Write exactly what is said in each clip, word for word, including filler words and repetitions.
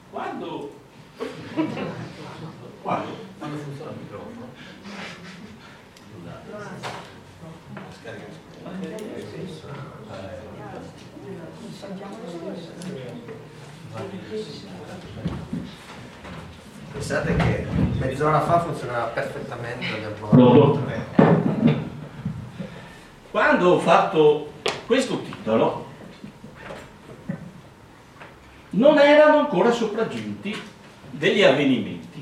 Quando... Quando? Quando funziona il microfono? Pensate che mezz'ora fa funzionava perfettamente, abbiamo provato. Quando ho fatto questo titolo non erano ancora sopraggiunti degli avvenimenti.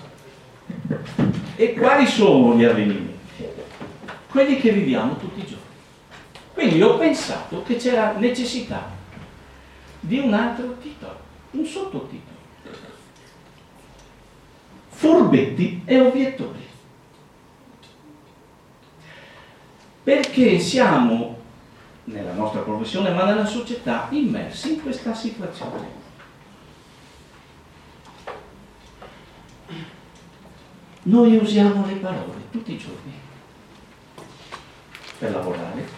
E quali sono gli avvenimenti? Quelli che viviamo tutti i giorni. Quindi ho pensato che c'era necessità di un altro titolo, un sottotitolo. Furbetti e obiettori. Perché siamo, nella nostra professione, ma nella società, immersi in questa situazione. Noi usiamo le parole tutti i giorni per lavorare,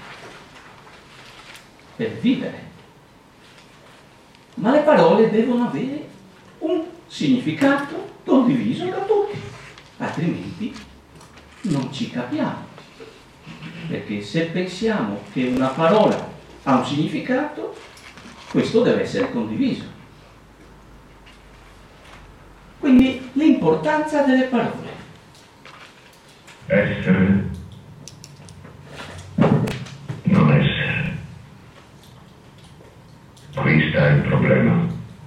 per vivere. Ma le parole devono avere un significato condiviso da tutti, altrimenti non ci capiamo. Perché se pensiamo che una parola ha un significato, questo deve essere condiviso. Quindi l'importanza delle parole. Essere, non essere. Qui sta il problema.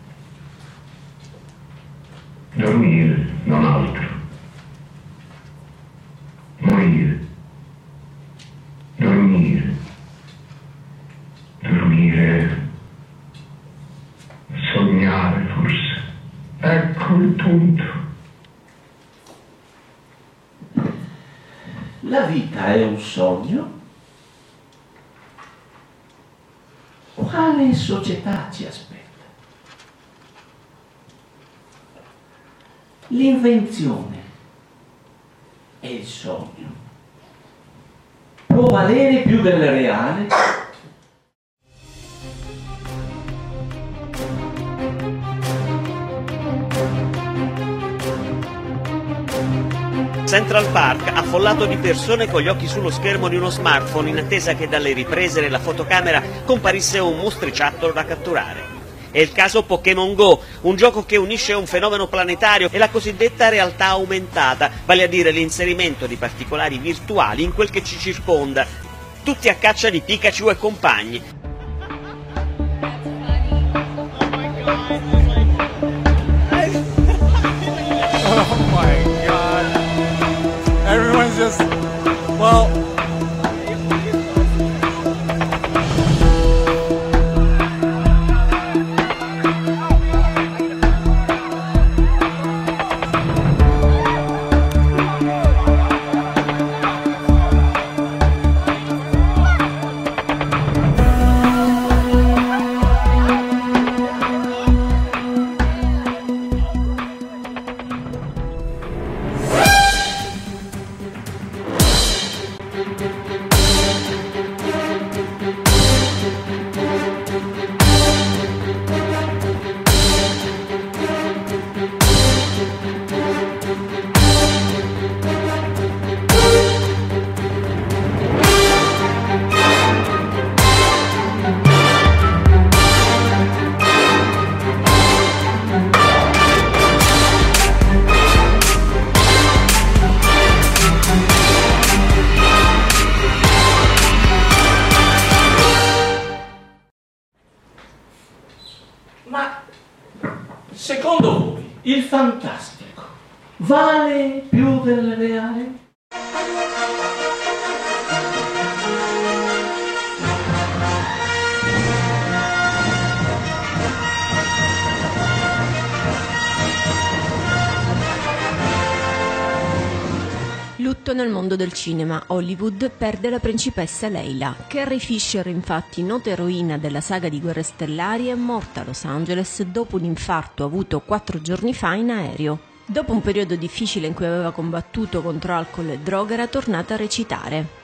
Dormire, non altro. Morire. Dormire. Dormire. Sognare, forse. Ecco il punto. La vita è un sogno? Quale società ci aspetta? L'invenzione è il sogno. Può valere più del reale? Central Park, affollato di persone con gli occhi sullo schermo di uno smartphone in attesa che dalle riprese della fotocamera comparisse un mostriciattolo da catturare. È il caso Pokémon Go, un gioco che unisce un fenomeno planetario e la cosiddetta realtà aumentata, vale a dire l'inserimento di particolari virtuali in quel che ci circonda, tutti a caccia di Pikachu e compagni. Oh my god. Everyone's just, well, Ma secondo voi il fantastico vale più del reale? Lutto nel mondo del cinema. Hollywood perde la principessa Leila. Carrie Fisher, infatti, nota eroina della saga di Guerre Stellari, è morta a Los Angeles dopo un infarto avuto quattro giorni fa in aereo. Dopo un periodo difficile in cui aveva combattuto contro alcol e droga, era tornata a recitare.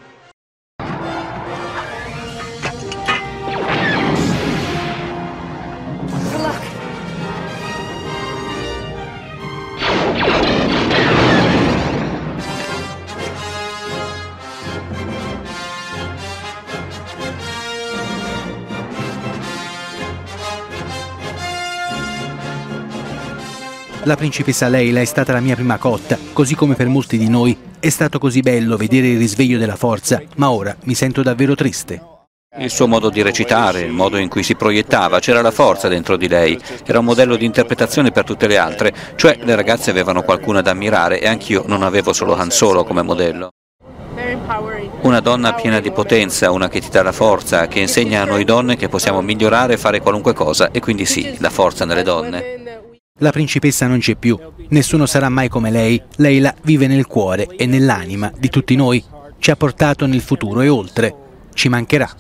La principessa Leila è stata la mia prima cotta, così come per molti di noi. È stato così bello vedere il risveglio della forza, ma ora mi sento davvero triste. Il suo modo di recitare, il modo in cui si proiettava, c'era la forza dentro di lei, era un modello di interpretazione per tutte le altre, cioè le ragazze avevano qualcuna da ammirare e anch'io non avevo solo Han Solo come modello. Una donna piena di potenza, una che ti dà la forza, che insegna a noi donne che possiamo migliorare e fare qualunque cosa, e quindi sì, la forza nelle donne. La principessa non c'è più, nessuno sarà mai come lei. Leila vive nel cuore e nell'anima di tutti noi, ci ha portato nel futuro e oltre, ci mancherà.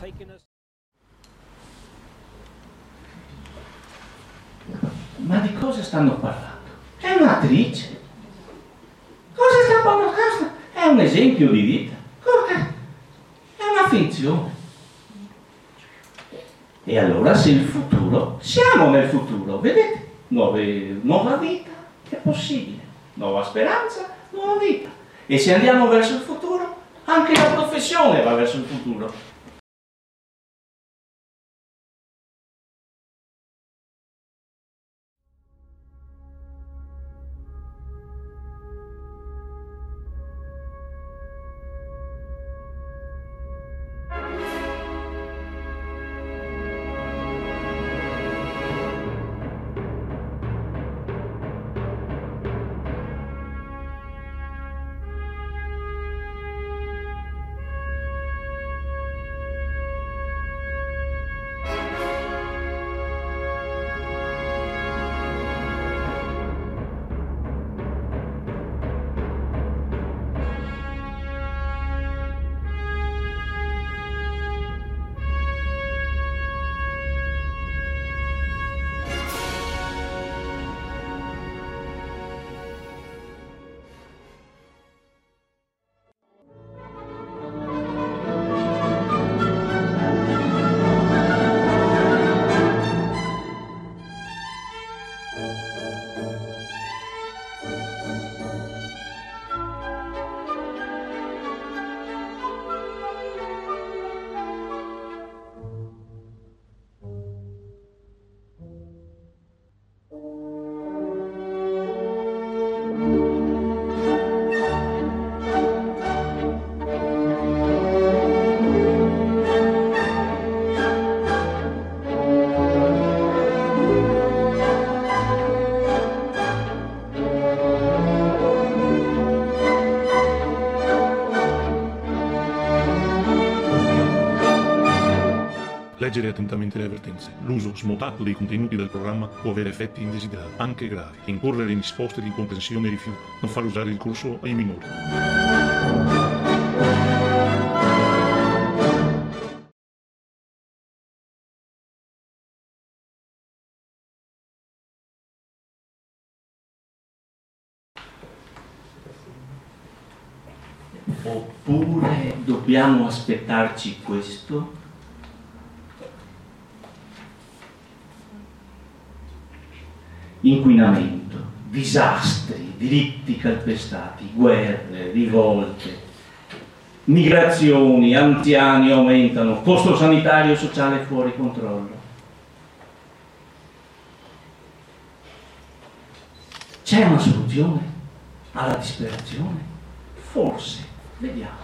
Ma di cosa stanno parlando? È un'attrice. Cosa sta parlando? È un esempio di vita. È una finzione. E allora se il futuro, siamo nel futuro, vedete? Nuove, nuova vita è possibile. Nuova speranza, nuova vita. E se andiamo verso il futuro, anche la professione va verso il futuro. Leggere attentamente le avvertenze. L'uso smotato dei contenuti del programma può avere effetti indesiderati, anche gravi. Incorrere in risposte di incomprensione e rifiuto. Non far usare il corso ai minori. Oppure dobbiamo aspettarci questo? Inquinamento, disastri, diritti calpestati, guerre, rivolte, migrazioni, anziani aumentano, costo sanitario e sociale fuori controllo. C'è una soluzione alla disperazione? Forse, vediamo.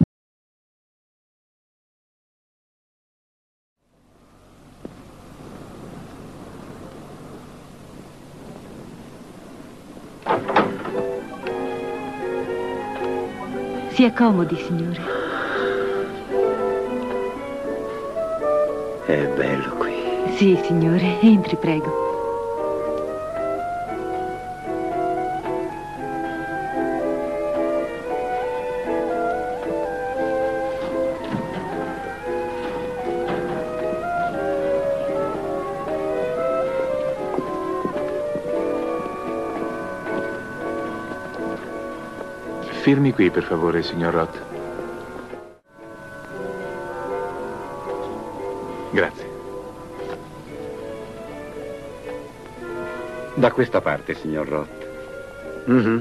Si accomodi, signore. È bello qui. Sì, signore. Entri, prego. Firmi qui, per favore, signor Roth. Grazie. Da questa parte, signor Roth. Mm-hmm.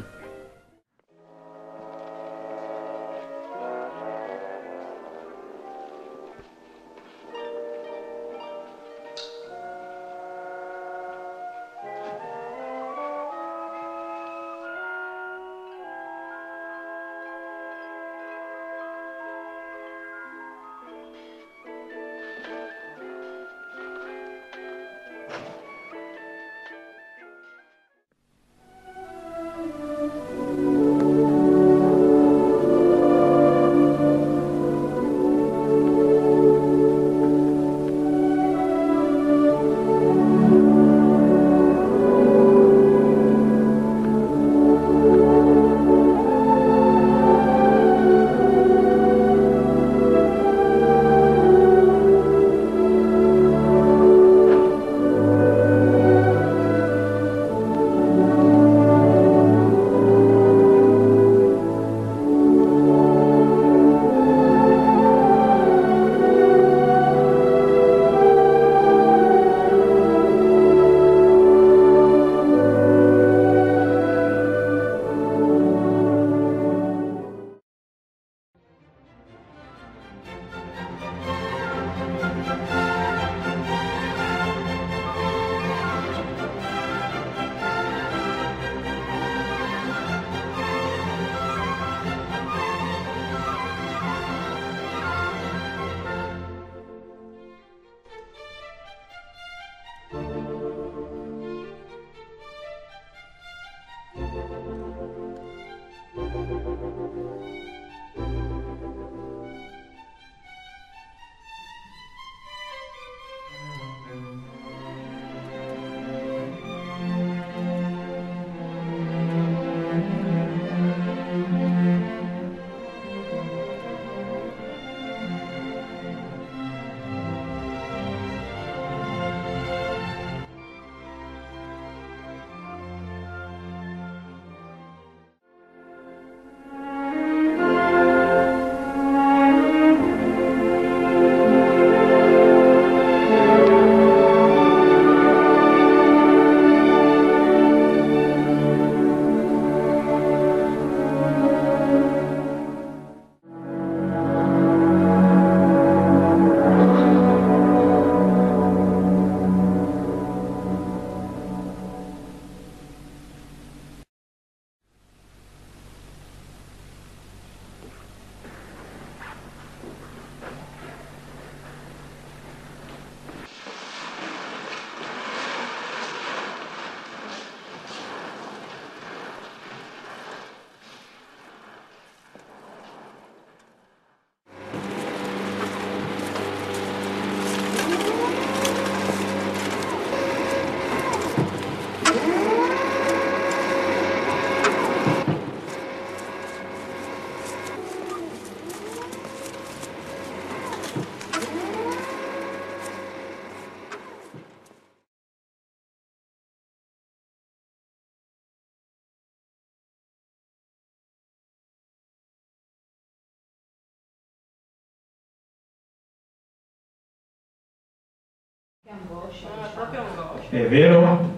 È vero?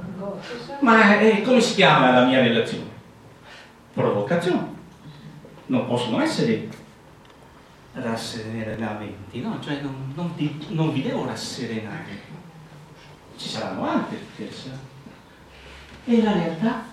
Ma eh, come si chiama la mia relazione? Provocazione. Non possono essere rasserenamenti, no? Cioè non, non, ti, non vi devo rasserenare. Ci saranno altri, scherzi. E la realtà?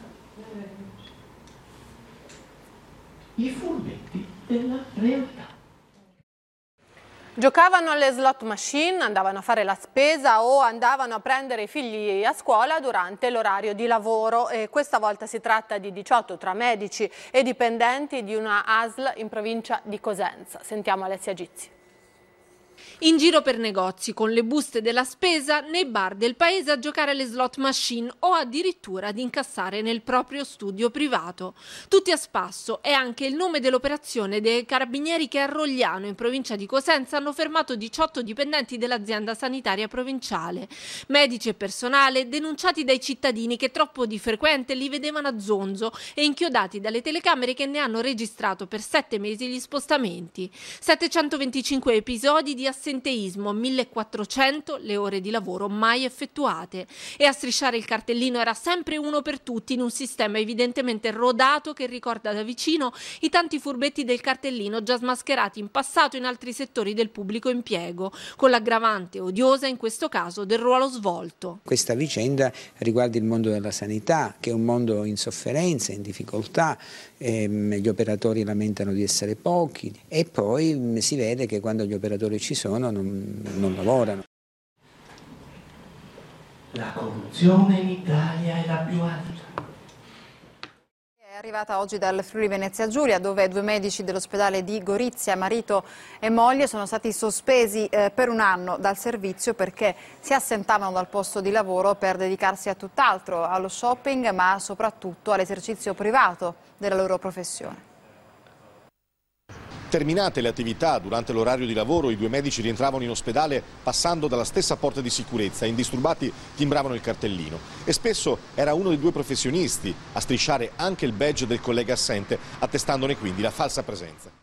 I furbetti della realtà. Giocavano alle slot machine, andavano a fare la spesa o andavano a prendere i figli a scuola durante l'orario di lavoro. E questa volta si tratta di diciotto tra medici e dipendenti di una A S L in provincia di Cosenza. Sentiamo Alessia Gizzi. In giro per negozi, con le buste della spesa, nei bar del paese a giocare alle slot machine o addirittura ad incassare nel proprio studio privato. Tutti a spasso è anche il nome dell'operazione dei carabinieri che a Rogliano, in provincia di Cosenza, hanno fermato diciotto dipendenti dell'azienda sanitaria provinciale. Medici e personale denunciati dai cittadini che troppo di frequente li vedevano a zonzo e inchiodati dalle telecamere che ne hanno registrato per sette mesi gli spostamenti. settecentoventicinque episodi di assenteismo, millequattrocento le ore di lavoro mai effettuate. E a strisciare il cartellino era sempre uno per tutti, in un sistema evidentemente rodato che ricorda da vicino i tanti furbetti del cartellino già smascherati in passato in altri settori del pubblico impiego, con l'aggravante odiosa in questo caso del ruolo svolto. Questa vicenda riguarda il mondo della sanità, che è un mondo in sofferenza, in difficoltà, ehm, gli operatori lamentano di essere pochi e poi si vede che quando gli operatori ci sono non, non lavorano. La corruzione in Italia è la più alta. È arrivata oggi dal Friuli Venezia Giulia, dove due medici dell'ospedale di Gorizia, marito e moglie, sono stati sospesi eh, per un anno dal servizio perché si assentavano dal posto di lavoro per dedicarsi a tutt'altro, allo shopping, ma soprattutto all'esercizio privato della loro professione. Terminate le attività durante l'orario di lavoro, i due medici rientravano in ospedale passando dalla stessa porta di sicurezza. Indisturbati timbravano il cartellino e spesso era uno dei due professionisti a strisciare anche il badge del collega assente, attestandone quindi la falsa presenza.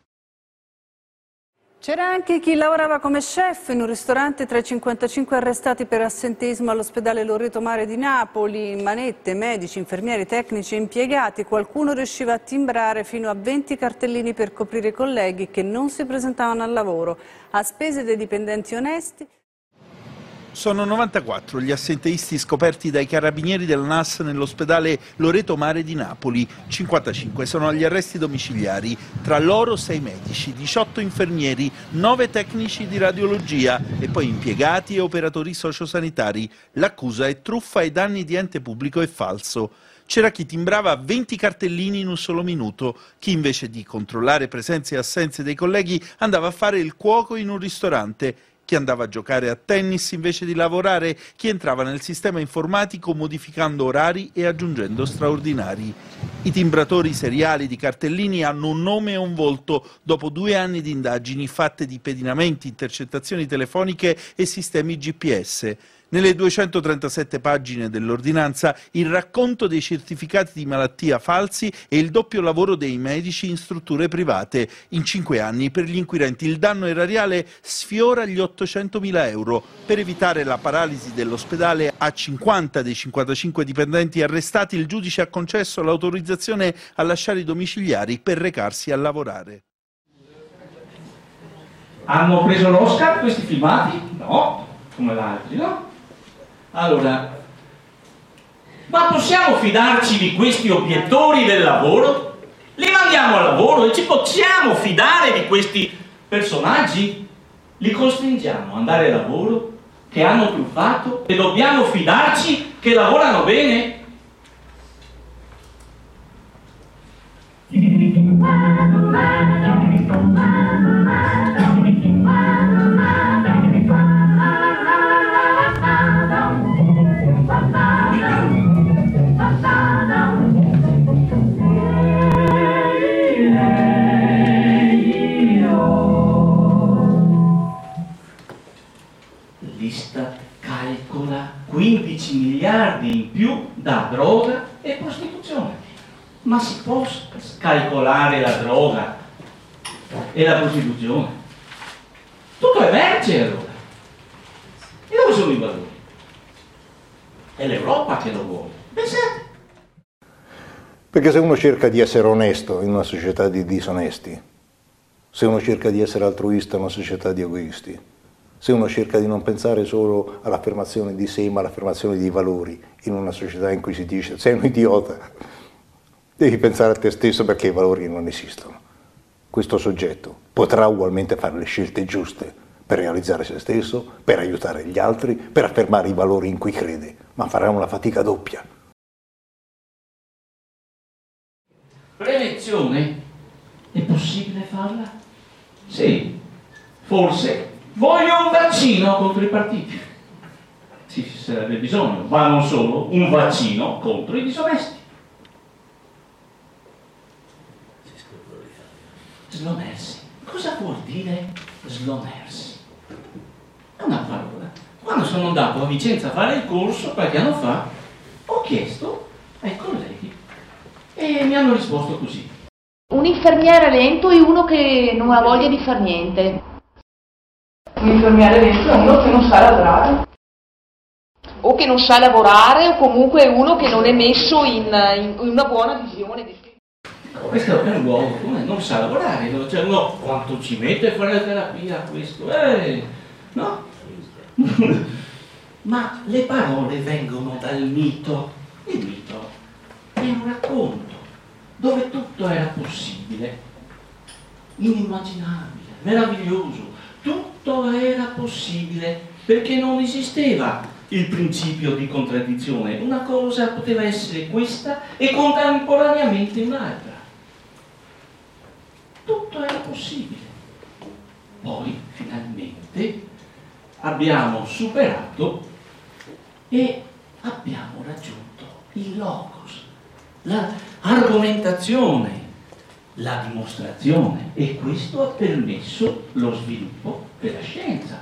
C'era anche chi lavorava come chef in un ristorante. Tra i cinquantacinque arrestati per assenteismo all'ospedale Loreto Mare di Napoli, manette, medici, infermieri, tecnici e impiegati. Qualcuno riusciva a timbrare fino a venti cartellini per coprire i colleghi che non si presentavano al lavoro, a spese dei dipendenti onesti. Sono novantaquattro gli assenteisti scoperti dai carabinieri del N A S nell'ospedale Loreto Mare di Napoli. cinquantacinque sono agli arresti domiciliari, tra loro sei medici, diciotto infermieri, nove tecnici di radiologia e poi impiegati e operatori sociosanitari. L'accusa è truffa ai danni di ente pubblico e falso. C'era chi timbrava venti cartellini in un solo minuto, chi invece di controllare presenze e assenze dei colleghi andava a fare il cuoco in un ristorante, chi andava a giocare a tennis invece di lavorare, chi entrava nel sistema informatico modificando orari e aggiungendo straordinari. I timbratori seriali di cartellini hanno un nome e un volto dopo due anni di indagini fatte di pedinamenti, intercettazioni telefoniche e sistemi G P S. Nelle duecentotrentasette pagine dell'ordinanza il racconto dei certificati di malattia falsi e il doppio lavoro dei medici in strutture private. In cinque anni per gli inquirenti il danno erariale sfiora gli ottocentomila euro. Per evitare la paralisi dell'ospedale, a cinquanta dei cinquantacinque dipendenti arrestati il giudice ha concesso l'autorizzazione a lasciare i domiciliari per recarsi a lavorare. Hanno preso l'Oscar questi filmati? No, come l'altro, no? Allora, ma possiamo fidarci di questi obiettori del lavoro? Li mandiamo al lavoro e ci possiamo fidare di questi personaggi? Li costringiamo ad andare al lavoro, che hanno truffato, e dobbiamo fidarci che lavorano bene? L'Istat calcola quindici miliardi in più da droga e prostituzione. Ma si può calcolare la droga e la prostituzione? Tutto è merce allora. E dove sono i valori? È l'Europa che lo vuole. Pensate. Perché se uno cerca di essere onesto in una società di disonesti, se uno cerca di essere altruista in una società di egoisti, se uno cerca di non pensare solo all'affermazione di sé ma all'affermazione di valori in una società in cui si dice sei un idiota, devi pensare a te stesso perché i valori non esistono. Questo soggetto potrà ugualmente fare le scelte giuste per realizzare se stesso, per aiutare gli altri, per affermare i valori in cui crede, ma farà una fatica doppia. Prevenzione? È possibile farla? Sì, forse. Voglio un vaccino contro i partiti. Sì, ci sarebbe bisogno, ma non solo, un vaccino contro i disonesti. Slonersi. Cosa vuol dire slonersi? È una parola. Quando sono andato a Vicenza a fare il corso, qualche anno fa, ho chiesto ai colleghi e mi hanno risposto così. Un infermiere lento e uno che non ha voglia di far niente. Un infermiere lento è uno che non sa lavorare. O che non sa lavorare, o comunque uno che non è messo in, in una buona visione. Questo è un uomo, non sa lavorare, cioè uno quanto ci mette a fare la terapia questo, eh, no? Ma le parole vengono dal mito. Il mito è un racconto dove tutto era possibile, inimmaginabile, meraviglioso. Tutto era possibile perché non esisteva il principio di contraddizione. Una cosa poteva essere questa e contemporaneamente un'altra. Tutto era possibile. Poi, finalmente, abbiamo superato e abbiamo raggiunto il logos, l'argomentazione, la dimostrazione, e questo ha permesso lo sviluppo della scienza.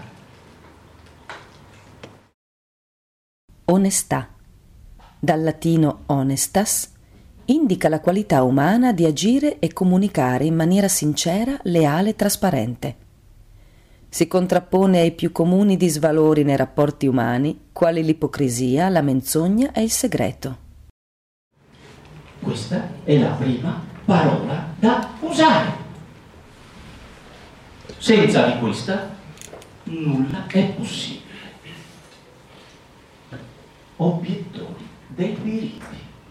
Onestà, dal latino honestas, indica la qualità umana di agire e comunicare in maniera sincera, leale e trasparente. Si contrappone ai più comuni disvalori nei rapporti umani, quali l'ipocrisia, la menzogna e il segreto. Questa è la prima parola da usare. Senza di questa nulla è possibile. Obiettori dei diritti.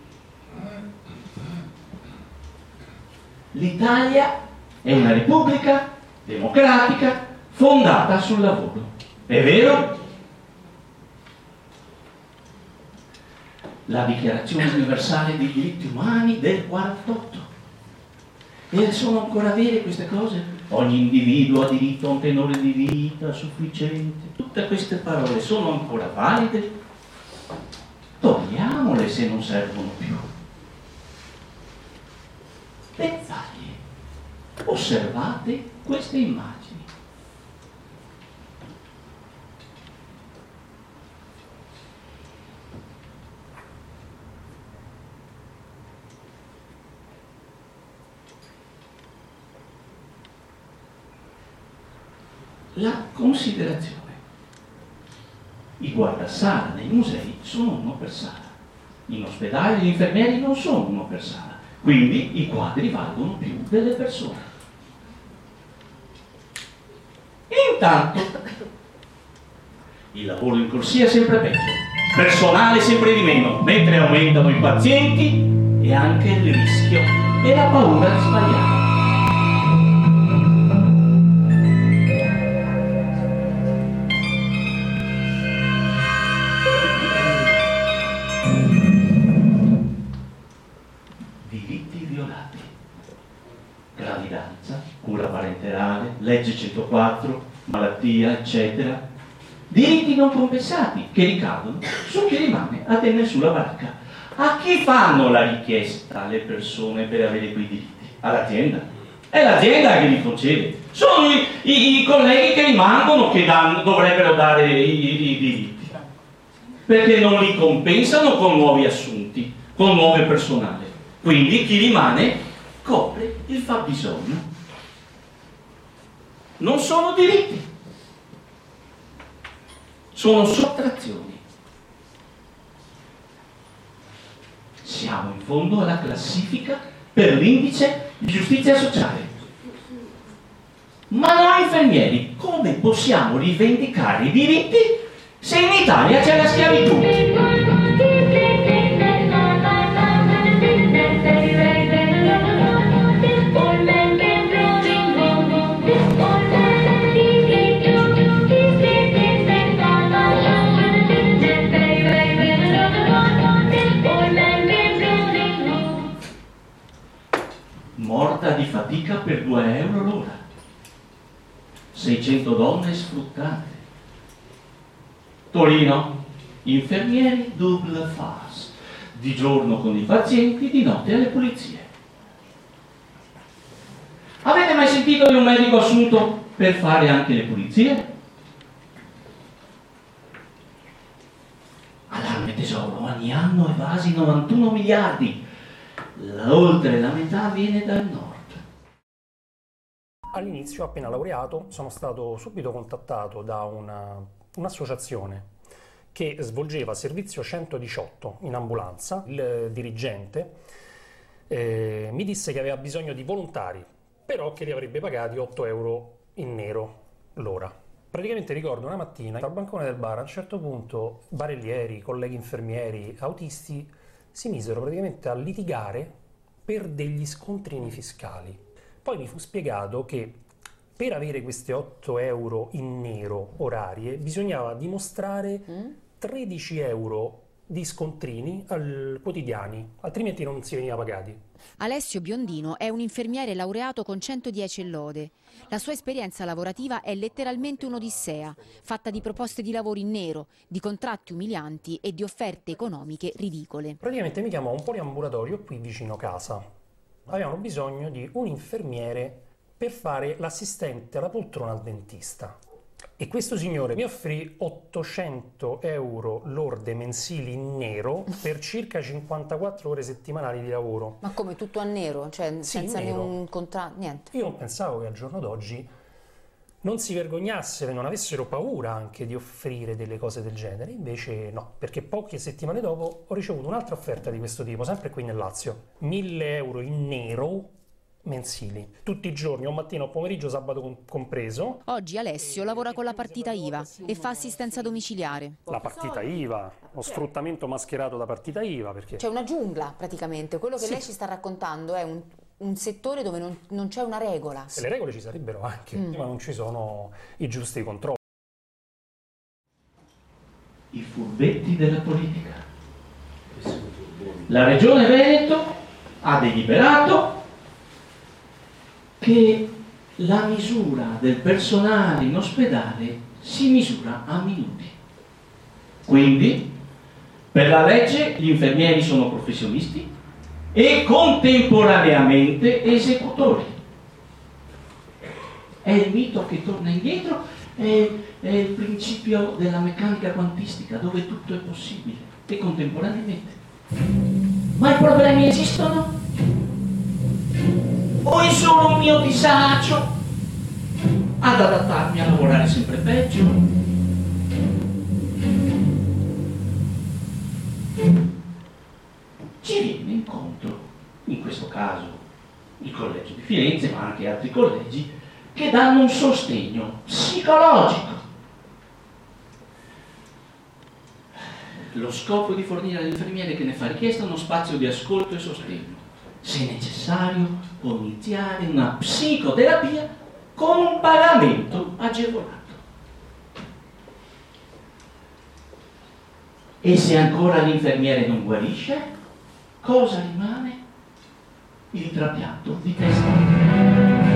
L'Italia è una repubblica democratica fondata sul lavoro. È vero? la Dichiarazione Universale dei Diritti Umani del quarantotto. E sono ancora vere queste cose? Ogni individuo ha diritto a un tenore di vita sufficiente. Tutte queste parole sono ancora valide? Togliamole se non servono più. Dettagli. Osservate queste immagini. La considerazione. I guardasala nei musei sono uno per sala. In ospedale gli infermieri non sono uno per sala. Quindi i quadri valgono più delle persone. Intanto il lavoro in corsia è sempre peggio, personale sempre di meno, mentre aumentano i pazienti e anche il rischio e la paura di sbagliare. Gravidanza, cura parenterale, legge centoquattro, malattia, eccetera. Diritti non compensati che ricadono su chi rimane a tenere sulla barca. A chi fanno la richiesta le persone per avere quei diritti? All'azienda. È l'azienda che li concede. Sono i, i, i colleghi che rimangono che danno, dovrebbero dare i, i, i diritti. Perché non li compensano con nuovi assunti, con nuove personale. Quindi chi rimane copre il fabbisogno. Non sono diritti, sono sottrazioni. Siamo in fondo alla classifica per l'indice di giustizia sociale. Ma noi infermieri come possiamo rivendicare i diritti se in Italia c'è la schiavitù? Morta di fatica per due euro l'ora, seicento donne sfruttate. Torino, infermieri double face, di giorno con i pazienti, di notte alle pulizie. Avete mai sentito di un medico assunto per fare anche le pulizie? Allarme tesoro, ogni anno evasi novantuno miliardi. Oltre la metà viene dal nord. All'inizio, appena laureato, sono stato subito contattato da una, un'associazione che svolgeva servizio centodiciotto in ambulanza. Il dirigente eh, mi disse che aveva bisogno di volontari, però che li avrebbe pagati otto euro in nero l'ora. Praticamente ricordo una mattina al bancone del bar, a un certo punto barellieri, colleghi infermieri, autisti si misero praticamente a litigare per degli scontrini fiscali. Poi mi fu spiegato che per avere queste otto euro in nero orarie bisognava dimostrare tredici euro di scontrini al, quotidiani, altrimenti non si veniva pagati. Alessio Biondino è un infermiere laureato con centodieci lode. La sua esperienza lavorativa è letteralmente un'odissea, fatta di proposte di lavoro in nero, di contratti umilianti e di offerte economiche ridicole. Praticamente mi chiamò un poliambulatorio qui vicino casa. Avevano bisogno di un infermiere per fare l'assistente alla poltrona al dentista. E questo signore mi offrì ottocento euro lorde mensili in nero per circa cinquantaquattro ore settimanali di lavoro. Ma come, tutto a nero? Cioè Sì, senza nero. nessun contratto? Niente. Io non pensavo che al giorno d'oggi non si vergognassero e non avessero paura anche di offrire delle cose del genere, invece no, perché poche settimane dopo ho ricevuto un'altra offerta di questo tipo, sempre qui nel Lazio. mille euro in nero mensili, tutti i giorni, o mattina o pomeriggio, sabato compreso. Oggi Alessio lavora con la partita I V A e fa assistenza domiciliare. La partita I V A, lo sfruttamento mascherato da partita I V A, perché... C'è una giungla praticamente, quello che Sì. lei ci sta raccontando è un, un settore dove non, non c'è una regola. Se le regole ci sarebbero anche, Mm. ma non ci sono i giusti controlli. I furbetti della politica. La Regione Veneto ha deliberato che la misura del personale in ospedale si misura a minuti. Quindi, per la legge, gli infermieri sono professionisti e contemporaneamente esecutori. È il mito che torna indietro, è, è il principio della meccanica quantistica, dove tutto è possibile e contemporaneamente. Ma i problemi esistono? O è solo un mio disagio ad adattarmi a lavorare sempre peggio? Ci viene incontro, in questo caso il Collegio di Firenze, ma anche altri collegi, che danno un sostegno psicologico. Lo scopo di fornire all'infermiere che ne fa richiesta uno spazio di ascolto e sostegno. Se necessario, può iniziare una psicoterapia con un pagamento agevolato. E se ancora l'infermiere non guarisce, cosa rimane? Il trapianto di testa.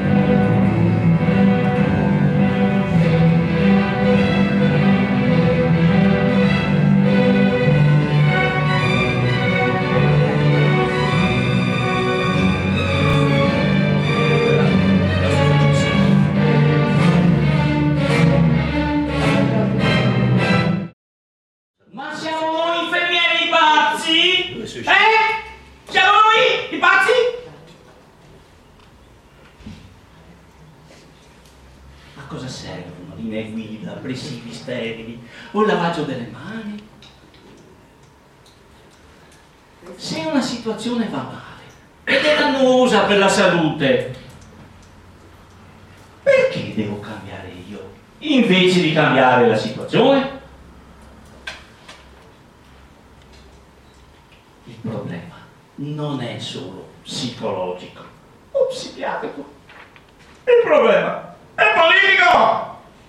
Presivi sterili o lavaggio delle mani. Se una situazione va male ed è dannosa per la salute, perché devo cambiare io invece di cambiare la situazione? Il problema non è solo psicologico o psichiatrico, il problema è politico.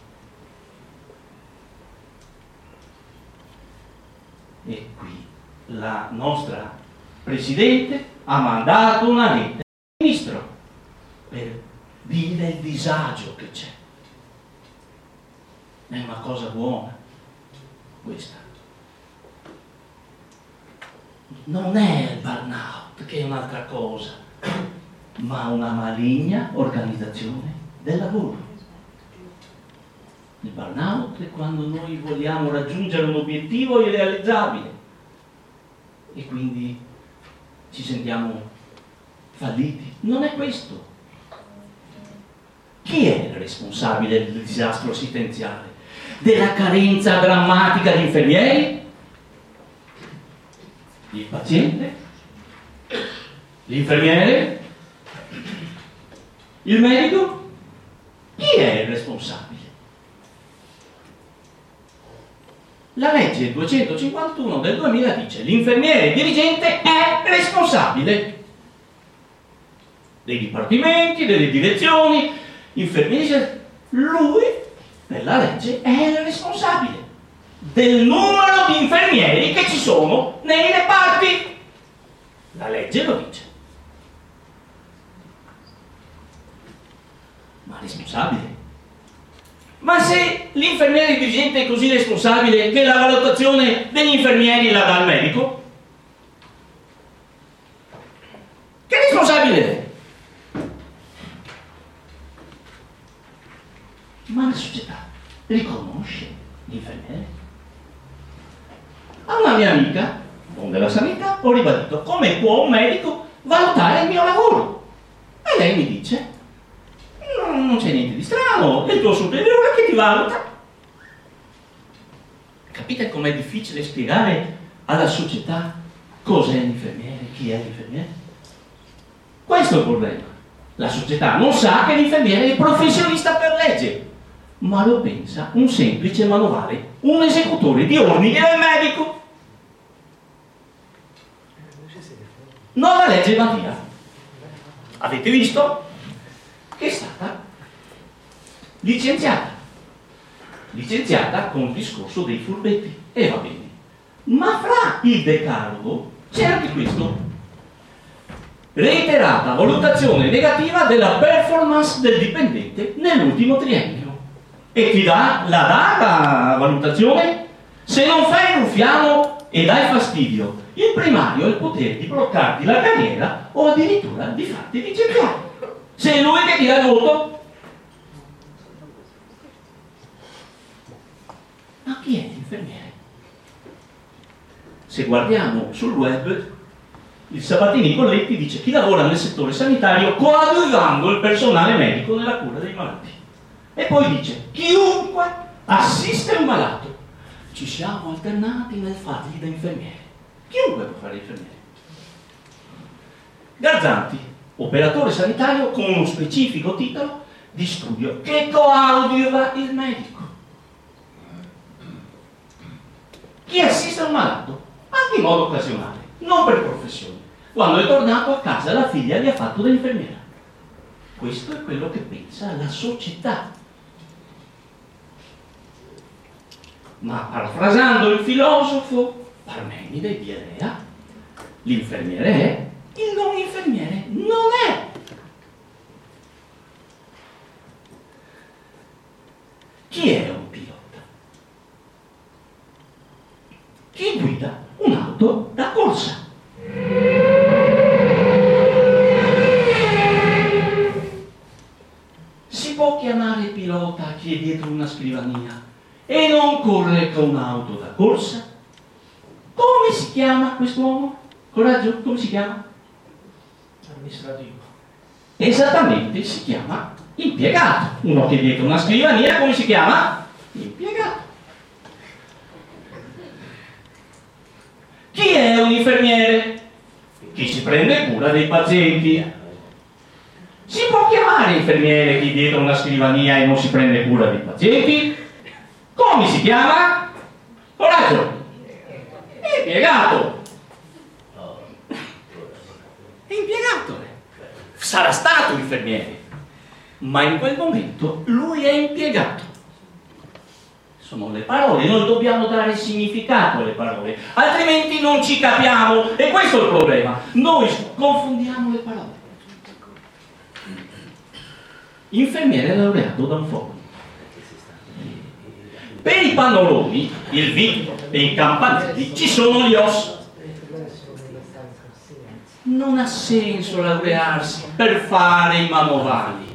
E qui la nostra Presidente ha mandato una lettera al Ministro per dire il disagio che c'è. È una cosa buona questa. Non è il burnout, che è un'altra cosa, ma una maligna organizzazione del lavoro. Il burnout è quando noi vogliamo raggiungere un obiettivo irrealizzabile e quindi ci sentiamo falliti. Non è questo. Chi è il responsabile del disastro assistenziale? Della carenza drammatica di infermieri? Il paziente? L'infermiere? Il medico? Chi è il responsabile? La legge duecentocinquantuno del duemila dice: l'infermiere dirigente è responsabile dei dipartimenti, delle direzioni, infermieri. Lui, per la legge, è il responsabile del numero di infermieri che ci sono nei reparti. La legge lo dice. Ma responsabile? Ma se l'infermiere dirigente è così responsabile che la valutazione degli infermieri la dà il medico? Che responsabile è? Ma la società riconosce l'infermiere? A una mia amica, non della sanità, ho ribadito: come può un medico valutare il mio lavoro? E lei mi dice: non c'è niente di strano, è il tuo superiore che ti valuta. Capite com'è difficile spiegare alla società cos'è l'infermiere, chi è l'infermiere? Questo è il problema. La società non sa che l'infermiere è professionista per legge, ma lo pensa un semplice manovale, un esecutore di ordini del medico. Nuova legge Madia. Avete visto? Che è stata licenziata licenziata con il discorso dei furbetti, e va bene, ma fra il decalogo C'è anche questo. Reiterata valutazione negativa della performance del dipendente nell'ultimo triennio. E chi dà? La dà la valutazione? Se non fai il ruffiano e dai fastidio, il primario ha il potere di bloccarti la carriera o addirittura di farti licenziare. Se è lui che ti dà il voto. Ma chi è l'infermiere? Se guardiamo sul web, il Sabatini Colletti dice: chi lavora nel settore sanitario coadiuvando il personale medico nella cura dei malati. E poi dice: chiunque assiste un malato. Ci siamo alternati nel fargli da infermiere. Chiunque può fare infermiere. Garzanti, operatore sanitario con uno specifico titolo di studio che coadiuva il medico. Chi assiste a un malato, anche in modo occasionale, non per professione. Quando è tornato a casa la figlia gli ha fatto da infermiera. Questo è quello che pensa la società. Ma parafrasando il filosofo Parmenide di Elea, l'infermiere è, il non infermiere non è. Chi è un pilota? Chi guida un'auto da corsa? Si può chiamare pilota chi è dietro una scrivania e non corre con un'auto da corsa? Come si chiama quest'uomo? Coraggio, come si chiama? Amministrativo. Esattamente, si chiama impiegato. Uno che è dietro una scrivania, come si chiama? Impiegato. Chi è un infermiere? Chi si prende cura dei pazienti. Si può chiamare infermiere chi è dietro una scrivania e non si prende cura dei pazienti? Come si chiama? Coraggio! Impiegato! È impiegato! Sarà stato infermiere, ma in quel momento lui è impiegato. Sono le parole, noi dobbiamo dare significato alle parole, altrimenti non ci capiamo, e questo è il problema. Noi confondiamo le parole. Infermiere laureato da un forum. Per i pannoloni, il vitto e i campanelli ci sono gli ossa. Non ha senso laurearsi per fare i manovali.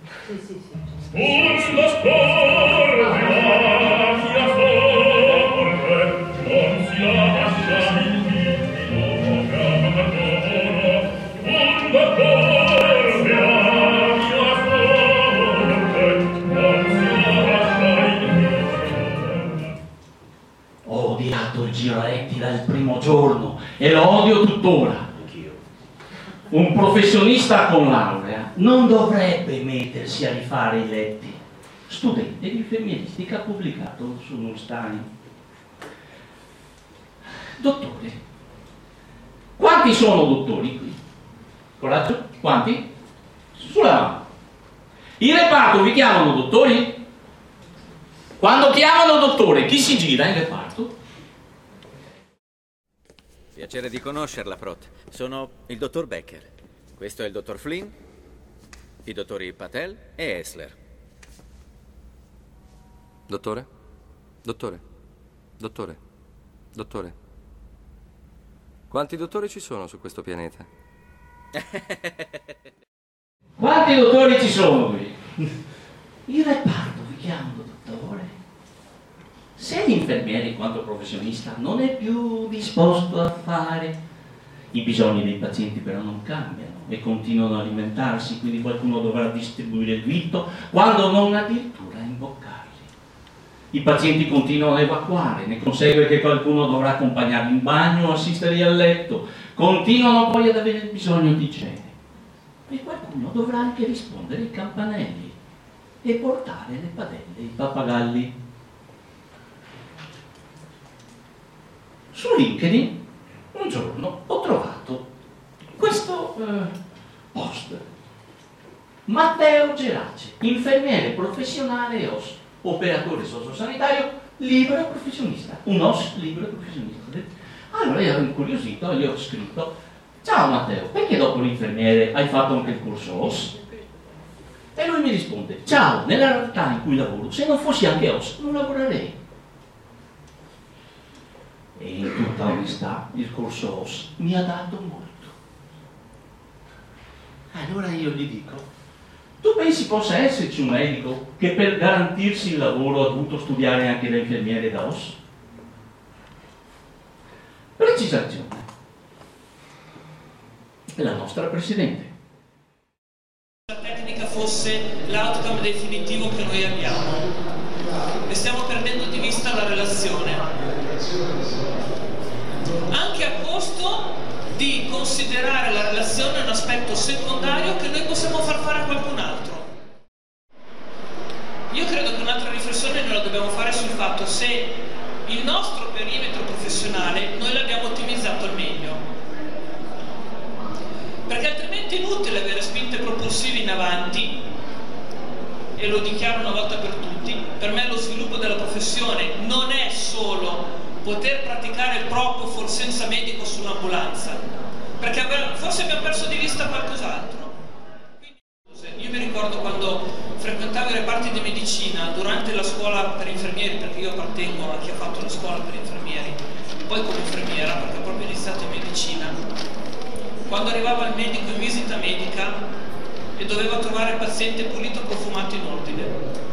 Ho odiato il Giroletti dal primo giorno e lo odio tuttora. Un professionista con laurea non dovrebbe mettersi a rifare i letti. Studente di infermieristica pubblicato su Nurstani. Dottore, quanti sono dottori qui? Coraggio? Quanti? Sulla mano. In reparto vi chiamano dottori? Quando chiamano dottore, chi si gira in reparto? Piacere di conoscerla, Prot. Sono il dottor Becker. Questo è il dottor Flynn, i dottori Patel e Essler. Dottore? Dottore? Dottore? Dottore? Quanti dottori ci sono su questo pianeta? Quanti dottori ci sono qui? Il reparto vi chiamano dottore? Se l'infermiere in quanto professionista non è più disposto a fare, i bisogni dei pazienti però non cambiano e continuano a alimentarsi, quindi qualcuno dovrà distribuire il vitto, quando non addirittura imboccarli. I pazienti continuano a evacuare, ne consegue che qualcuno dovrà accompagnarli in bagno o assisterli al letto, continuano poi ad avere bisogno di igiene e qualcuno dovrà anche rispondere ai campanelli e portare le padelle ai pappagalli. Su LinkedIn un giorno ho trovato questo eh, post. Matteo Gerace, infermiere professionale e O S, operatore sociosanitario, libero professionista. Un O S libero professionista. Allora io ero incuriosito e gli ho scritto: ciao Matteo, perché dopo l'infermiere hai fatto anche il corso O S? E lui mi risponde: ciao, nella realtà in cui lavoro, se non fossi anche O S non lavorerei. E in tutta onestà il corso O S mi ha dato molto. Allora io gli dico: tu pensi possa esserci un medico che per garantirsi il lavoro ha dovuto studiare anche da infermiere da O S? Precisazione. La nostra Presidente. La tecnica fosse l'outcome definitivo che noi abbiamo e stiamo perdendo di vista la relazione, anche a costo di considerare la relazione un aspetto secondario che noi possiamo far fare a qualcun altro. Io credo che un'altra riflessione noi la dobbiamo fare sul fatto se il nostro perimetro professionale noi l'abbiamo ottimizzato al meglio, perché altrimenti è inutile avere spinte propulsive in avanti, e lo dichiaro una volta per tutti, per me lo sviluppo della professione non è solo poter praticare il propofol senza medico su un'ambulanza, perché forse abbiamo perso di vista qualcos'altro. Io mi ricordo quando frequentavo i reparti di medicina durante la scuola per infermieri, perché io appartengo a chi ha fatto la scuola per infermieri, poi come infermiera, perché ho proprio iniziato in medicina. Quando arrivava il medico in visita medica e doveva trovare il paziente pulito, profumato, in ordine,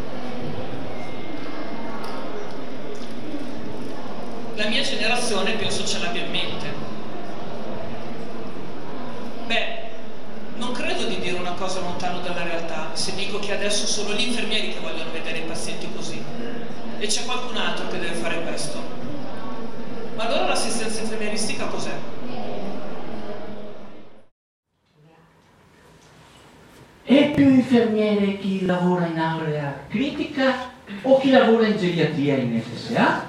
la mia generazione penso ce l'abbia in mente. Beh, non credo di dire una cosa lontano dalla realtà se dico che adesso sono gli infermieri che vogliono vedere i pazienti così e c'è qualcun altro che deve fare questo. Ma allora l'assistenza infermieristica cos'è? È più infermiere chi lavora in area critica o chi lavora in geriatria in S S A?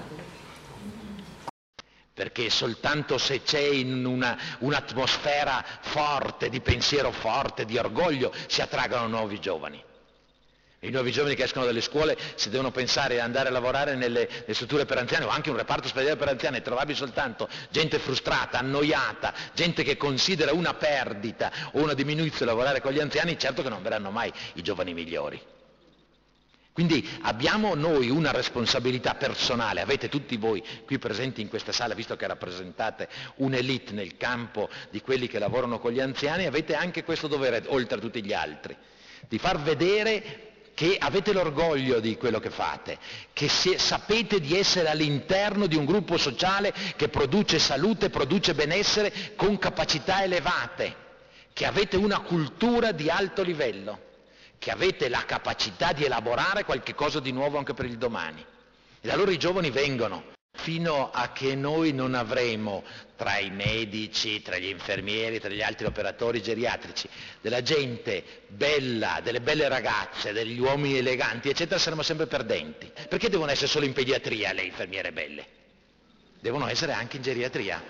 Perché soltanto se c'è in una, un'atmosfera forte, di pensiero forte, di orgoglio, si attraggono nuovi giovani. I nuovi giovani che escono dalle scuole, se devono pensare a andare a lavorare nelle, nelle strutture per anziani o anche un reparto ospedaliero per anziani, e trovarvi soltanto gente frustrata, annoiata, gente che considera una perdita o una diminuzione lavorare con gli anziani, certo che non verranno mai i giovani migliori. Quindi abbiamo noi una responsabilità personale, avete tutti voi qui presenti in questa sala, visto che rappresentate un'elite nel campo di quelli che lavorano con gli anziani, avete anche questo dovere, oltre a tutti gli altri, di far vedere che avete l'orgoglio di quello che fate, che se, sapete di essere all'interno di un gruppo sociale che produce salute, produce benessere con capacità elevate, che avete una cultura di alto livello, che avete la capacità di elaborare qualche cosa di nuovo anche per il domani. E da allora i giovani vengono, fino a che noi non avremo tra i medici, tra gli infermieri, tra gli altri operatori geriatrici, della gente bella, delle belle ragazze, degli uomini eleganti, eccetera, saremo sempre perdenti. Perché devono essere solo in pediatria le infermiere belle? Devono essere anche in geriatria.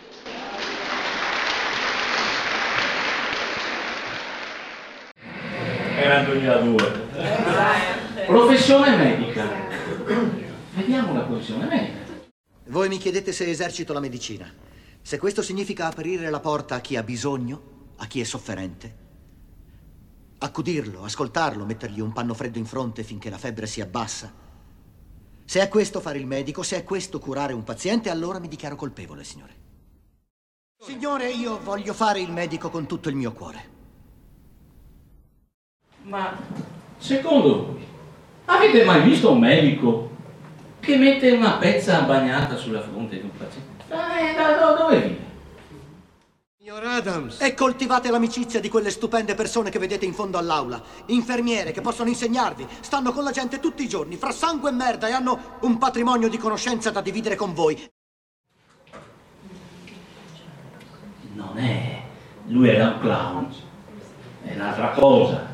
Era il duemiladue. Professione medica. Vediamo la professione medica. Voi mi chiedete se esercito la medicina. Se questo significa aprire la porta a chi ha bisogno, a chi è sofferente, accudirlo, ascoltarlo, mettergli un panno freddo in fronte finché la febbre si abbassa. Se è questo fare il medico, se è questo curare un paziente, allora mi dichiaro colpevole, signore. Signore, io voglio fare il medico con tutto il mio cuore. Ma secondo voi, avete mai visto un medico che mette una pezza bagnata sulla fronte di un paziente? Eh, da, da, dove vive? Signor Adams. E coltivate l'amicizia di quelle stupende persone che vedete in fondo all'aula. Infermiere che possono insegnarvi, stanno con la gente tutti i giorni, fra sangue e merda, e hanno un patrimonio di conoscenza da dividere con voi. Non è. Lui era un clown. È un'altra cosa.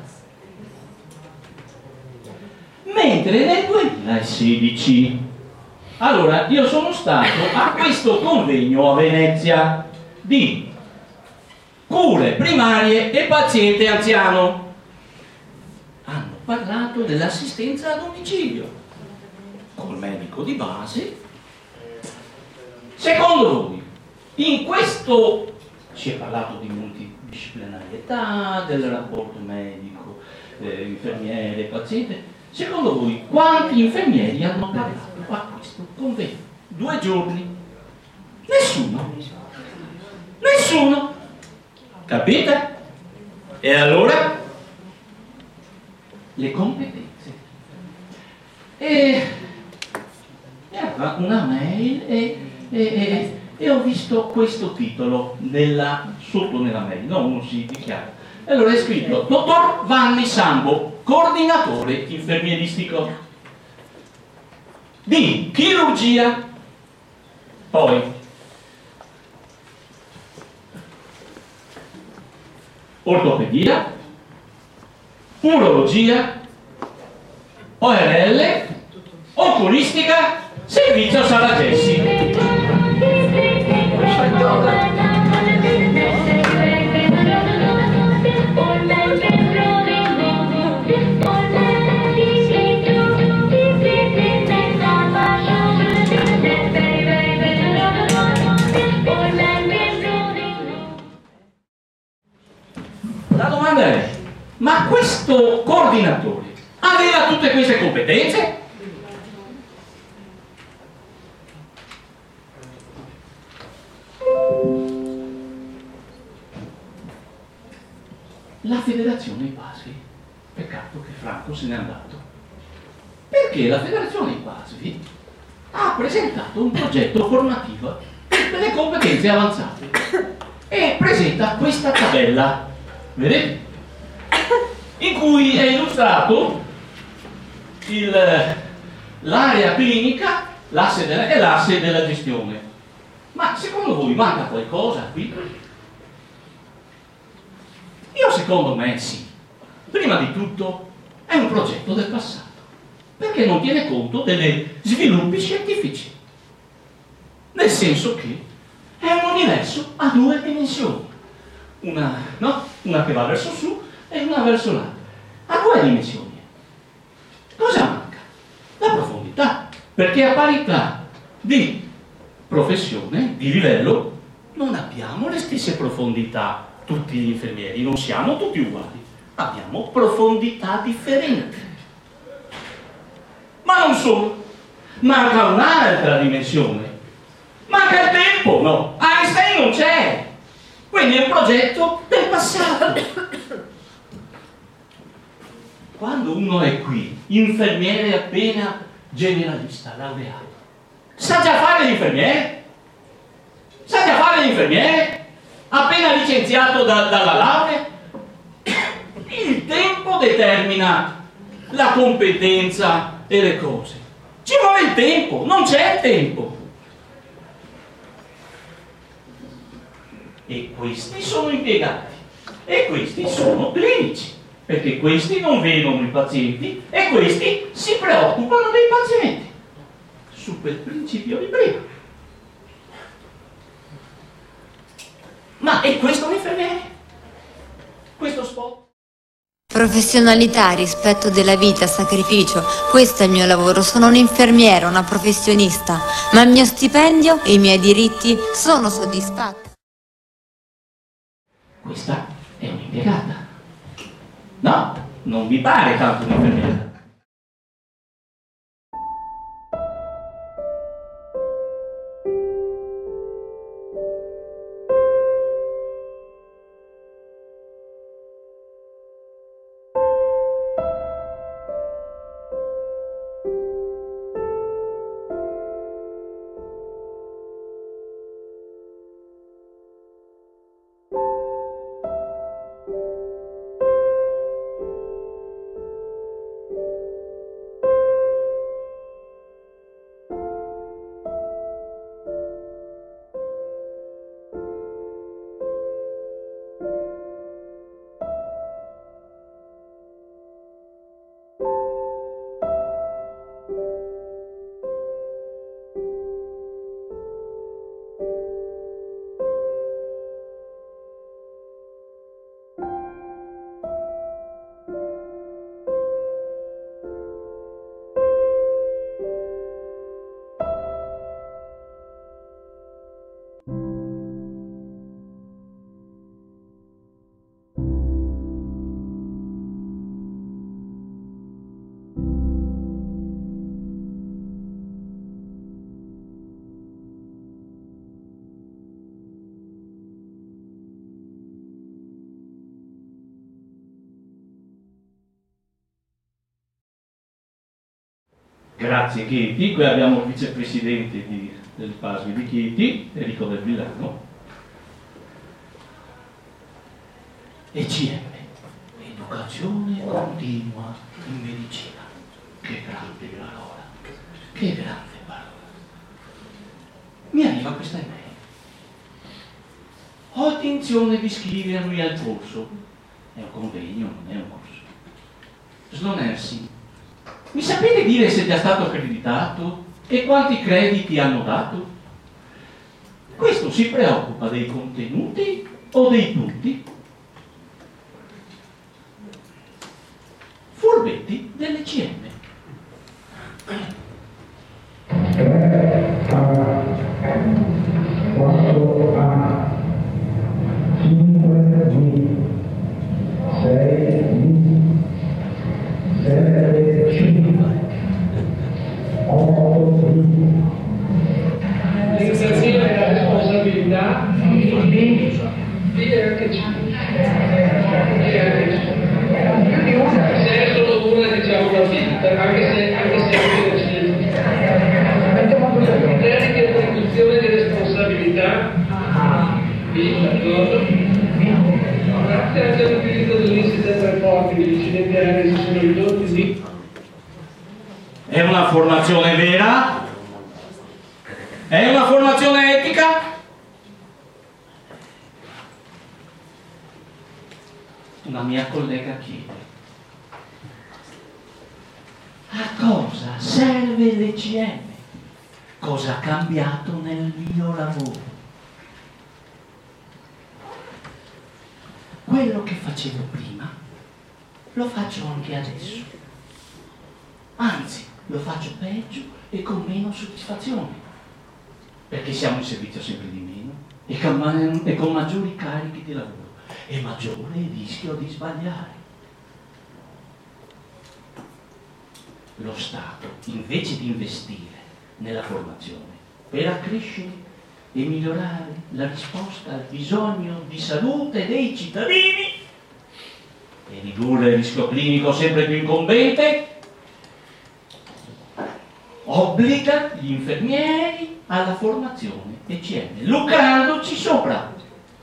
Mentre nel duemilasedici, allora io sono stato a questo convegno a Venezia di cure primarie e paziente anziano. Hanno parlato dell'assistenza a domicilio col medico di base. Secondo voi In questo si è parlato di multidisciplinarietà, del rapporto medico, eh, infermiere, paziente. Secondo voi quanti infermieri hanno parlato a questo convegno? Due giorni? Nessuno. Nessuno. Capite? E allora? Le competenze. E era una mail e, e, e, e ho visto questo titolo nella, sotto nella mail, no? Uno si dichiara. E allora è scritto dottor Vanni Sambo, coordinatore infermieristico di chirurgia, poi ortopedia, urologia, O R L, oculistica, servizio Sala Gessi. La domanda è, ma questo coordinatore aveva tutte queste competenze? La Federazione Ipasvi, peccato che Franco se n'è andato, perché la Federazione Ipasvi ha presentato un progetto formativo per le competenze avanzate e presenta questa tabella, vedete? In cui è illustrato il, l'area clinica, l'asse della, e l'asse della gestione. Ma secondo voi manca qualcosa qui? Io secondo me sì. Prima di tutto è un progetto del passato, perché non tiene conto degli sviluppi scientifici, nel senso che è un universo a due dimensioni, una, no? Una che va verso su e una verso l'altra, a due dimensioni. Cosa manca? La profondità, perché a parità di professione, di livello, non abbiamo le stesse profondità tutti gli infermieri, non siamo tutti uguali, abbiamo profondità differenti. Ma non solo, manca un'altra dimensione, manca il tempo, no? Einstein non c'è, quindi è un progetto del passato. Quando uno è qui, infermiere appena generalista, laureato, sa già fare l'infermiere? Sa già fare l'infermiere? Appena licenziato da, dalla laurea? Il tempo determina la competenza e le cose. Ci vuole il tempo, non c'è il tempo. E questi sono impiegati, e questi sono clinici, perché questi non vedono i pazienti e questi si preoccupano dei pazienti, su quel principio di prima. Ma è questo un infermiere? Questo spot? Professionalità, rispetto della vita, sacrificio, questo è il mio lavoro, sono un'infermiera, una professionista, ma il mio stipendio e i miei diritti sono soddisfatti. Questa è un'impiegata. No, non mi pare tanto un'infermiera. Grazie Chieti, qui abbiamo il vicepresidente di, del P A S V di Chieti, Enrico Del Villano. E C M, educazione continua in medicina. Che grande parola, che grande parola. Mi arriva questa email. Ho intenzione di iscrivermi al corso. È un convegno, non è un corso. Sloan Nursing. Mi sapete dire se è già stato accreditato e quanti crediti hanno dato? Questo si preoccupa dei contenuti o dei punti? Furbetti delle C M. quattro A cinque B sei B sette C otto B. L'esercizio della responsabilità di dire che c'è più di una, se è solo una diciamo una vita, anche se anche se è un criteri di attribuzione di responsabilità B, d'accordo? Grazie anche all'utilizzo dell'incident report, gli incidenti aerei si sono ridotti di. È una formazione vera? È una formazione etica? Una mia collega chiede: a cosa serve l'E C M? Cosa ha cambiato nel mio lavoro? Quello che facevo prima lo faccio anche adesso. Anzi, lo faccio peggio e con meno soddisfazione, perché siamo in servizio sempre di meno e con, e con maggiori carichi di lavoro e maggiore rischio di sbagliare. Lo Stato, invece di investire nella formazione per accrescere e migliorare la risposta al bisogno di salute dei cittadini e ridurre il rischio clinico sempre più incombente, obbliga gli infermieri alla formazione E C M, lucrandoci sopra.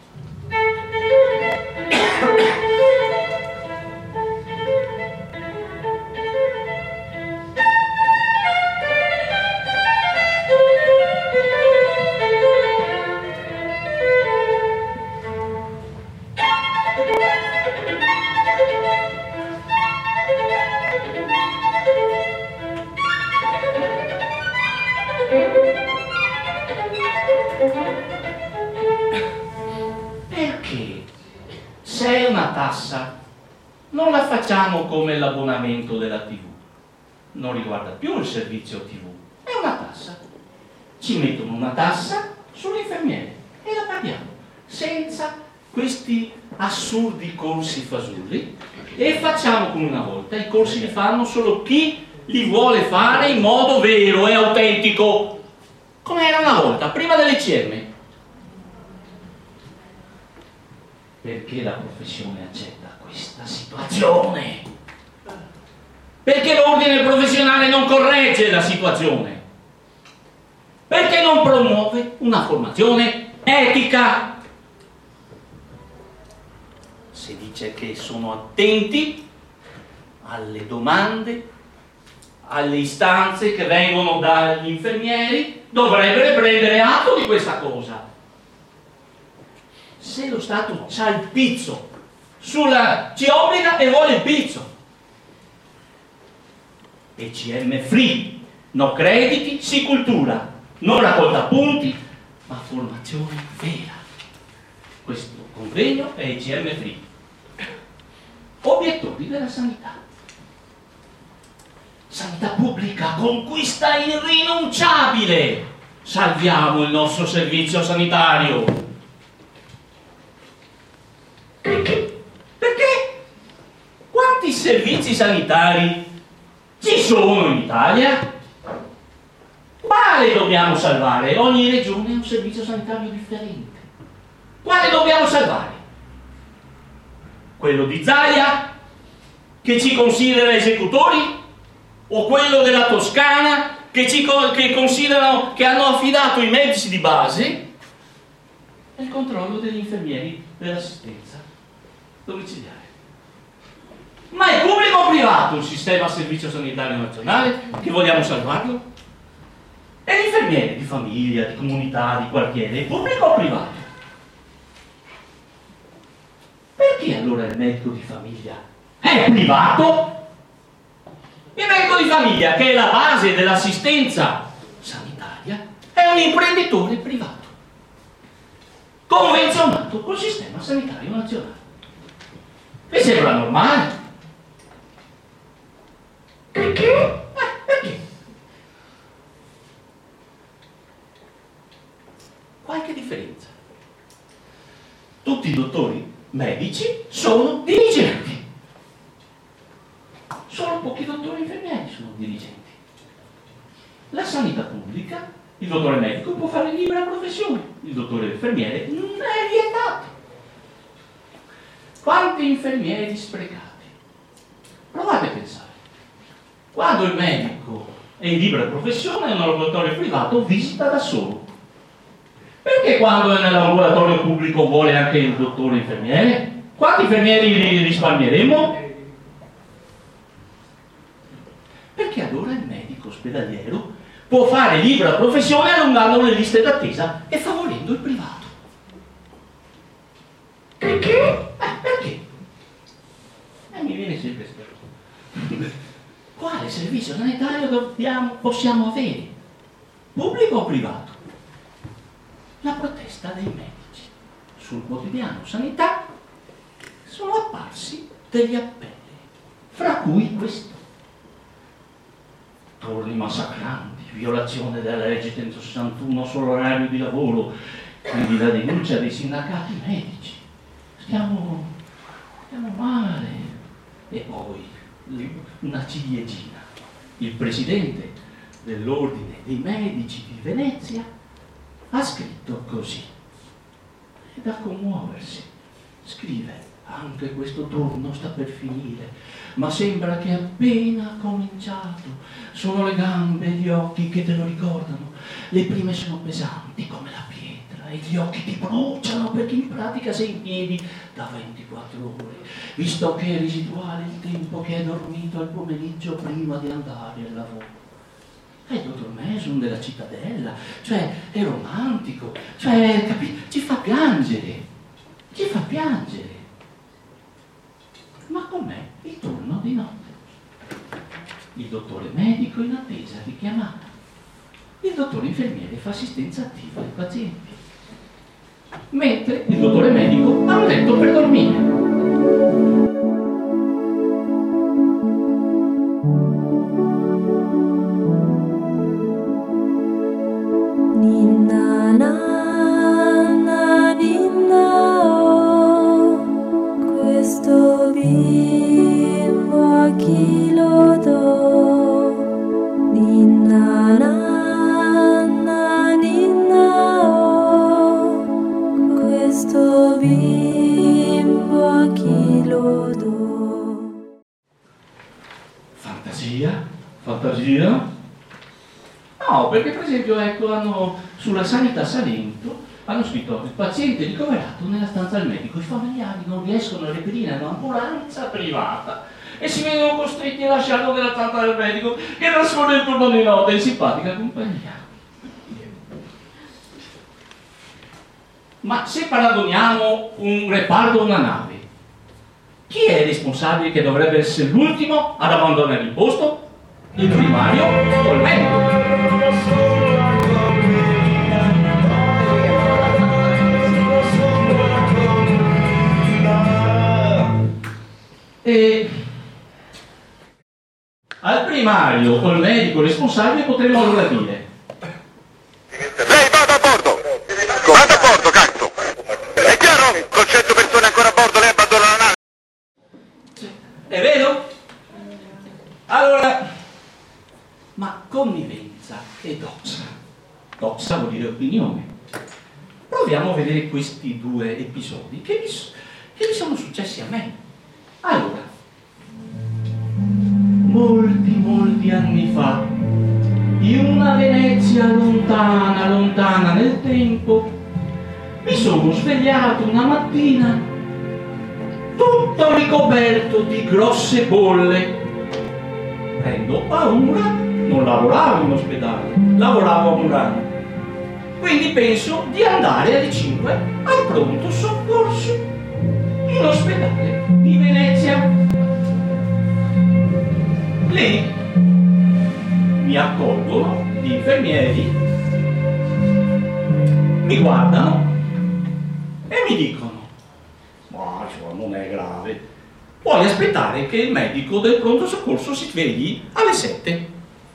Perché se è una tassa non la facciamo come l'abbonamento della tivù? Non riguarda più il servizio tivù, è una tassa. Ci mettono una tassa sull'infermiere e la paghiamo senza questi assurdi corsi fasulli, e facciamo come una volta: i corsi li fanno solo chi li vuole fare in modo vero e autentico, come era una volta, prima dell'E C M. Perché la professione accetta questa situazione? Perché l'ordine professionale non corregge la situazione? Perché non promuove una formazione etica? Si dice che sono attenti alle domande, alle istanze che vengono dagli infermieri, dovrebbero prendere atto di questa cosa. Se lo Stato c'ha il pizzo, sulla, ci obbliga e vuole il pizzo. E C M free, no crediti, sì cultura, non raccolta punti, ma formazione vera. Questo convegno è E C M free. Obiettori della sanità. Sanità pubblica, conquista irrinunciabile. Salviamo il nostro servizio sanitario. Perché? Perché? Quanti servizi sanitari ci sono in Italia? Quale dobbiamo salvare? Ogni regione ha un servizio sanitario differente. Quale dobbiamo salvare? Quello di Zaia, che ci considera esecutori? o quello della Toscana, che, ci, che considerano che hanno affidato i medici di base e il controllo degli infermieri dell'assistenza domiciliare. Ma è pubblico o privato il sistema Servizio Sanitario Nazionale che vogliamo salvarlo? E l'infermiere di famiglia, di comunità, di quartiere, è pubblico o privato? Perché allora il medico di famiglia è privato? Il medico di famiglia, che è la base dell'assistenza sanitaria, è un imprenditore privato, convenzionato col sistema sanitario nazionale. Vi sembra normale? Perché? Eh, perché? Qualche differenza. Tutti i dottori medici sono dirigenti. Solo pochi dottori infermieri sono dirigenti. La sanità pubblica, il dottore medico può fare libera professione, il dottore infermiere non è vietato. Quanti infermieri sprecati? Provate a pensare. Quando il medico è in libera professione, un laboratorio privato visita da solo. Perché quando è nell'ambulatorio pubblico vuole anche il dottore infermiere? Quanti infermieri risparmieremo? Perché allora il medico ospedaliero può fare libera professione allungando le liste d'attesa e favorendo il privato. Perché? Eh, perché? E mi viene sempre questo. Quale servizio sanitario dobbiamo, possiamo avere? Pubblico o privato? La protesta dei medici. Sul quotidiano Sanità sono apparsi degli appelli, fra cui questo. Turni massacranti, violazione della legge centosessantuno sull'orario di lavoro, quindi la denuncia dei sindacati medici. Stiamo, stiamo male. E poi una ciliegina. Il presidente dell'Ordine dei Medici di Venezia ha scritto così. È da commuoversi. Scrive: anche questo turno sta per finire, ma sembra che appena cominciato. Sono le gambe e gli occhi che te lo ricordano. Le prime sono pesanti come la pietra e gli occhi ti bruciano perché in pratica sei in piedi da ventiquattro ore, visto che è residuale il tempo che hai dormito al pomeriggio prima di andare al lavoro. È il dottor Mason della Cittadella, cioè è romantico, cioè capi- ci fa piangere, ci fa piangere. Ma com'è il turno di notte? Il dottore medico in attesa di chiamata. Il dottore infermiere fa assistenza attiva ai pazienti. Mentre il dottore medico ha un letto per dormire. Ninna nanna ninna oh, questo bimbo a chi lo do? Ninna nanna ninna oh, questo bimbo a chi lo do? Fantasia? Fantasia? No, perché per esempio ecco, hanno, sulla Sanità Salento hanno scritto: il paziente ricoverato nella stanza del medico, i familiari non riescono a reperire un'ambulanza privata e si vedono costretti a lasciarlo nella stanza del medico che trascorre il turno di notte in simpatica compagnia. Ma se paragoniamo un reparto o una nave, chi è il responsabile che dovrebbe essere l'ultimo ad abbandonare il posto? Il primario o il medico? E al primario o al medico responsabile potremmo allora dire: lei vada a bordo! Vada a bordo, cazzo! È chiaro? Con cento persone ancora a bordo lei abbandona la nave! È vero? Allora, ma connivenza e doxa. Doxa vuol dire opinione. Proviamo a vedere questi due episodi che mi, che mi sono successi a me. Allora, molti, molti Molti anni fa, in una Venezia lontana, lontana nel tempo, mi sono svegliato una mattina tutto ricoperto di grosse bolle. Prendo paura, non lavoravo in ospedale, lavoravo a Murano. Quindi penso di andare alle cinque al pronto soccorso in ospedale di Venezia. Lì mi accolgono gli infermieri, mi guardano e mi dicono: ma cioè, non è grave, puoi aspettare che il medico del pronto soccorso si svegli alle sette.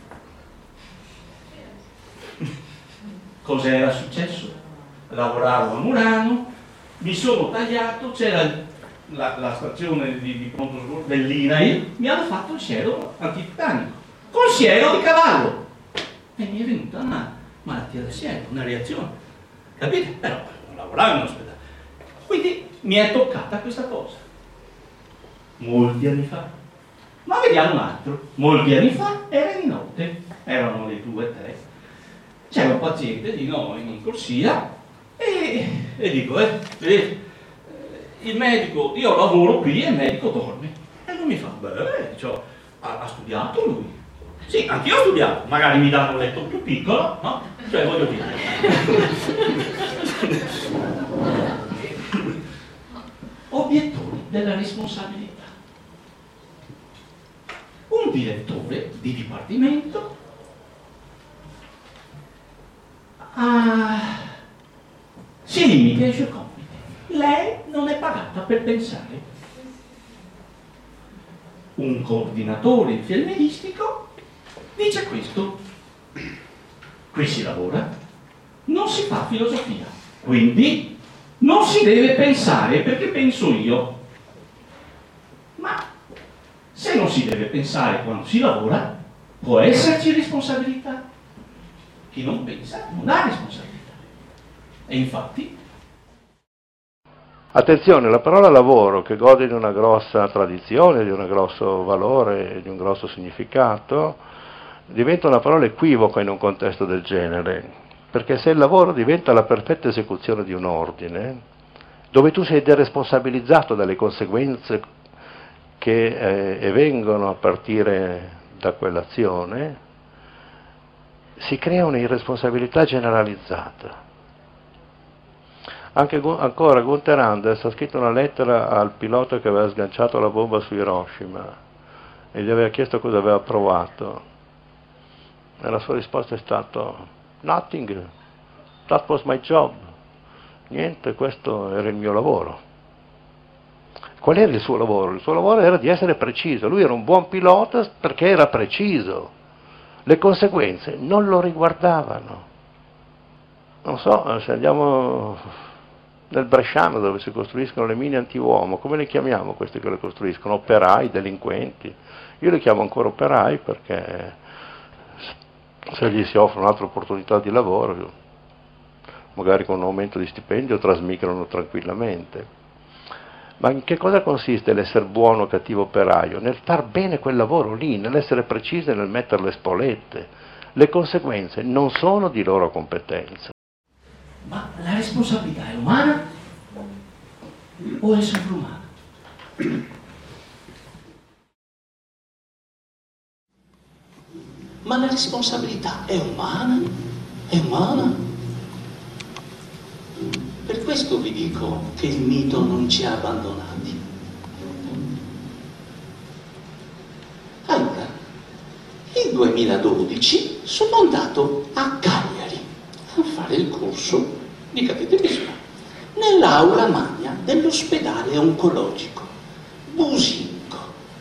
Cos'era successo? Lavoravo a Murano, mi sono tagliato, c'era la, la stazione di, di pronto soccorso dell'I N A I, mi hanno fatto il siero antititanico con siero di cavallo e mi è venuta una malattia del siero, una reazione, capite? Però non lavoravo in ospedale, quindi mi è toccata questa cosa molti anni fa. Ma vediamo un altro. Molti anni fa era di notte, erano le due, tre, c'era un paziente di noi in corsia e, e dico, eh, eh, il medico, io lavoro qui e il medico dorme. E lui mi fa, beh, cioè, ha, ha studiato lui? Sì, anch'io ho studiato, magari mi danno un letto più piccolo, no? Cioè, voglio dire. Obiettori della responsabilità. Un direttore di dipartimento ah, si limita ai suoi compiti. Lei non è pagata per pensare. Un coordinatore infermieristico dice questo: qui si lavora, non si fa filosofia, quindi non si deve pensare perché penso io. Ma se non si deve pensare quando si lavora, può esserci responsabilità. Chi non pensa non ha responsabilità. E infatti... Attenzione, la parola lavoro, che gode di una grossa tradizione, di un grosso valore, di un grosso significato, diventa una parola equivoca in un contesto del genere, perché se il lavoro diventa la perfetta esecuzione di un ordine, dove tu sei deresponsabilizzato dalle conseguenze che eh, vengono a partire da quell'azione, si crea una irresponsabilità generalizzata. Anche ancora Gunther Anders ha scritto una lettera al pilota che aveva sganciato la bomba su Hiroshima e gli aveva chiesto cosa aveva provato e la sua risposta è stata nothing, that was my job, niente, questo era il mio lavoro. Qual era il suo lavoro? Il suo lavoro era di essere preciso, lui era un buon pilota perché era preciso, le conseguenze non lo riguardavano. Non so, se andiamo nel bresciano dove si costruiscono le mine antiuomo, come le chiamiamo questi che le costruiscono? Operai, delinquenti? Io li chiamo ancora operai perché se gli si offre un'altra opportunità di lavoro, magari con un aumento di stipendio, trasmigrano tranquillamente. Ma in che cosa consiste l'essere buono o cattivo operaio? Nel far bene quel lavoro lì, nell'essere preciso e nel mettere le spolette. Le conseguenze non sono di loro competenza. Ma la responsabilità è umana o è sovrumana? Ma la responsabilità è umana? È umana? Per questo vi dico che il mito non ci ha abbandonati. Allora, nel duemiladodici sono andato a Cagliari a fare il corso di cateterismo nell'aula magna dell'ospedale oncologico Businco.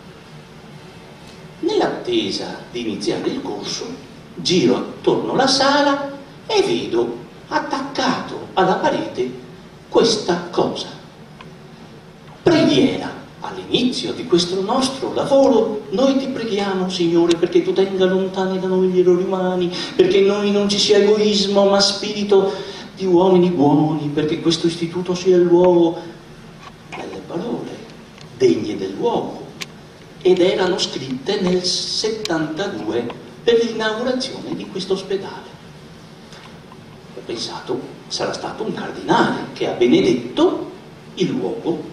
Nell'attesa di iniziare il corso, giro attorno alla sala e vedo attaccato alla parete questa cosa: preghiera. All'inizio di questo nostro lavoro noi ti preghiamo, Signore, perché tu tenga lontani da noi gli errori umani, perché in noi non ci sia egoismo ma spirito di uomini buoni, perché questo istituto sia il luogo, belle parole, degne del luogo, ed erano scritte nel settantadue per l'inaugurazione di questo ospedale. Ho pensato, sarà stato un cardinale che ha benedetto il luogo.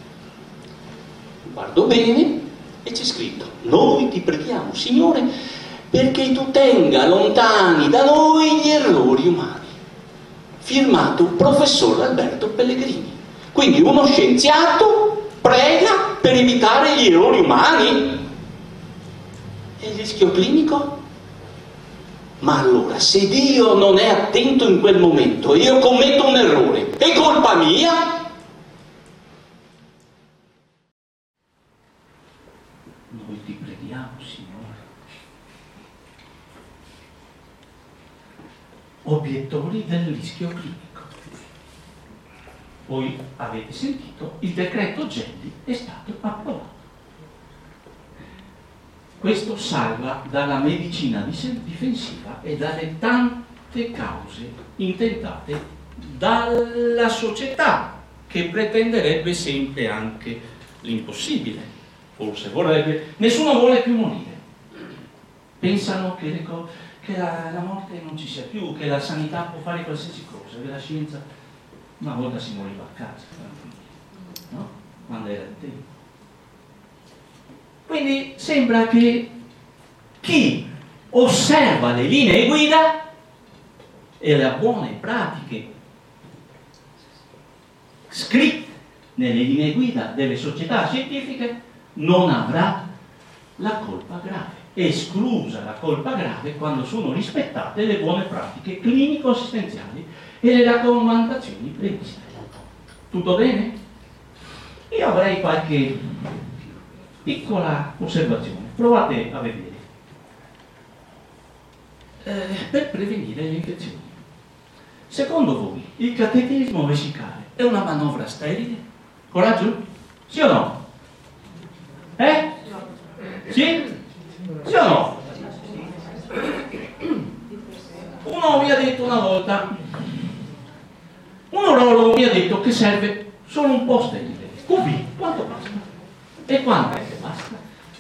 Guardo bene e c'è scritto: noi ti preghiamo, Signore, perché tu tenga lontani da noi gli errori umani. Firmato professor Alberto Pellegrini. Quindi uno scienziato prega per evitare gli errori umani? E il rischio clinico? Ma allora, se Dio non è attento in quel momento e io commetto un errore, è colpa mia? Noi ti preghiamo, Signore. Obiettori del rischio clinico. Voi avete sentito, il decreto Gelli è stato approvato. Questo salva dalla medicina difensiva e dalle tante cause intentate dalla società, che pretenderebbe sempre anche l'impossibile. Forse vorrebbe, nessuno vuole più morire. Pensano che, le co- che la, la morte non ci sia più, che la sanità può fare qualsiasi cosa, che la scienza, una volta si moriva a casa, no? Quando era il tempo. Quindi sembra che chi osserva le linee guida e le buone pratiche scritte nelle linee guida delle società scientifiche non avrà la colpa grave, esclusa la colpa grave quando sono rispettate le buone pratiche clinico-assistenziali e le raccomandazioni previste. Tutto bene? Io avrei qualche piccola osservazione, provate a vedere. Eh, per prevenire le infezioni, secondo voi il cateterismo vescicale è una manovra sterile? Coraggio? Sì o no? Eh? Sì? Sì o no? Uno mi ha detto una volta, un urologo mi ha detto che serve solo un po' sterile. Cubì, quanto basta? E quanto è che basta?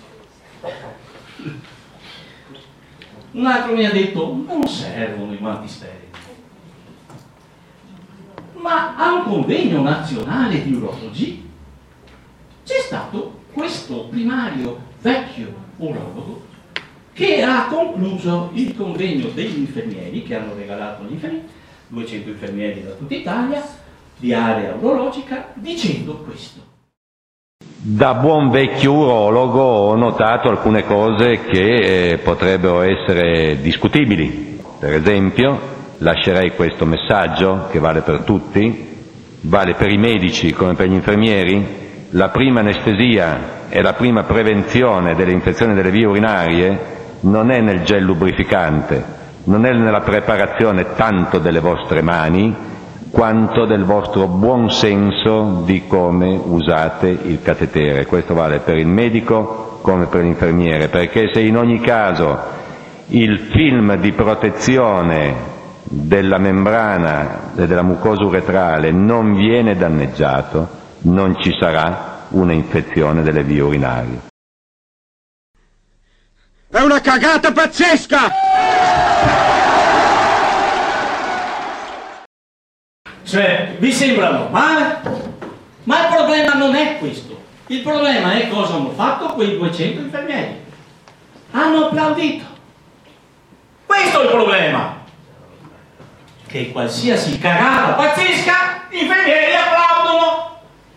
Un altro mi ha detto non servono i guanti sterili. Ma a un convegno nazionale di urologi c'è stato questo primario vecchio urologo che ha concluso il convegno degli infermieri, che hanno regalato gli infermieri, duecento infermieri da tutta Italia, di area urologica, dicendo questo. Da buon vecchio urologo ho notato alcune cose che eh, potrebbero essere discutibili. Per esempio, lascerei questo messaggio che vale per tutti, vale per i medici come per gli infermieri: la prima anestesia e la prima prevenzione delle infezioni delle vie urinarie non è nel gel lubrificante, non è nella preparazione tanto delle vostre mani quanto del vostro buon senso di come usate il catetere. Questo vale per il medico come per l'infermiere, perché se in ogni caso il film di protezione della membrana e della mucosa uretrale non viene danneggiato, non ci sarà una infezione delle vie urinarie. È una cagata pazzesca! Cioè, vi sembra normale? Ma il problema non è questo. Il problema è cosa hanno fatto quei duecento infermieri. Hanno applaudito. Questo è il problema. Che qualsiasi cagata pazzesca, gli infermieri applaudono.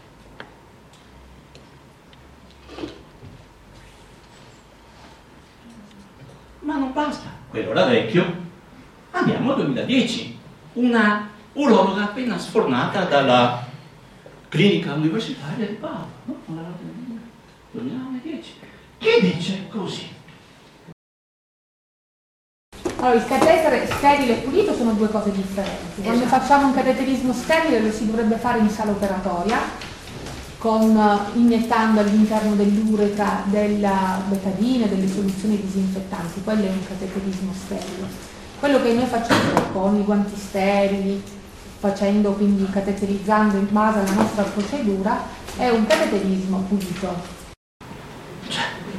Ma non basta. Quello era vecchio. Andiamo al duemiladieci. Una urologa appena sfornata dalla clinica universitaria di Padova, no? duemiladieci, che dice così. Allora, il catetere sterile e pulito sono due cose differenti. Quando esatto. facciamo un cateterismo sterile lo si dovrebbe fare in sala operatoria, con, iniettando all'interno dell'uretra della betadina, delle soluzioni disinfettanti. Quello è un cateterismo sterile. Quello che noi facciamo con i guanti sterili, facendo quindi cateterizzando in base alla nostra procedura, è un cateterismo pulito. Cioè,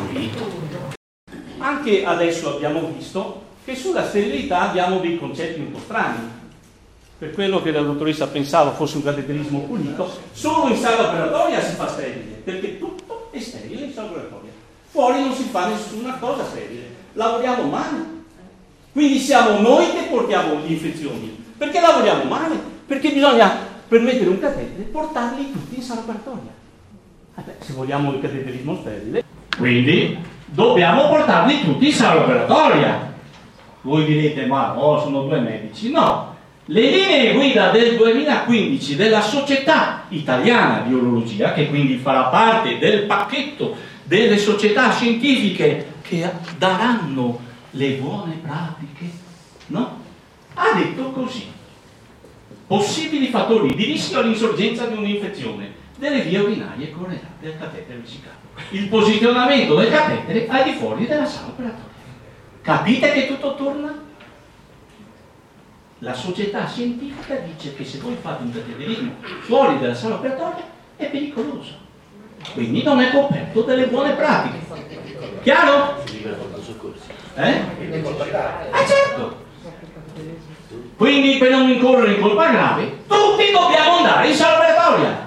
pulito. Anche adesso abbiamo visto che sulla sterilità abbiamo dei concetti un po' strani. Per quello che la dottoressa pensava fosse un cateterismo pulito, solo in sala operatoria si fa sterile, perché tutto è sterile in sala operatoria. Fuori non si fa nessuna cosa sterile. Lavoriamo male. Quindi siamo noi che portiamo le infezioni. Perché lavoriamo male? Perché bisogna, per mettere un catetere, portarli tutti in sala operatoria. Eh beh, se vogliamo il cateterismo sterile, quindi dobbiamo portarli tutti in sala operatoria. Voi direte, ma no, sono due medici. No, le linee guida del duemilaquindici della Società Italiana di Urologia, che quindi farà parte del pacchetto delle società scientifiche che daranno le buone pratiche, no? Ha detto così: possibili fattori di rischio all'insorgenza di un'infezione delle vie urinarie correlate al catetere vesicale. Il posizionamento del catetere al di fuori della sala operatoria. Capite che tutto torna? La società scientifica dice che se voi fate un cateterismo fuori dalla sala operatoria è pericoloso. Quindi non è coperto delle buone pratiche. Chiaro? Eh? Ah, certo. Quindi per non incorrere in colpa grave, tutti dobbiamo andare in sala operatoria.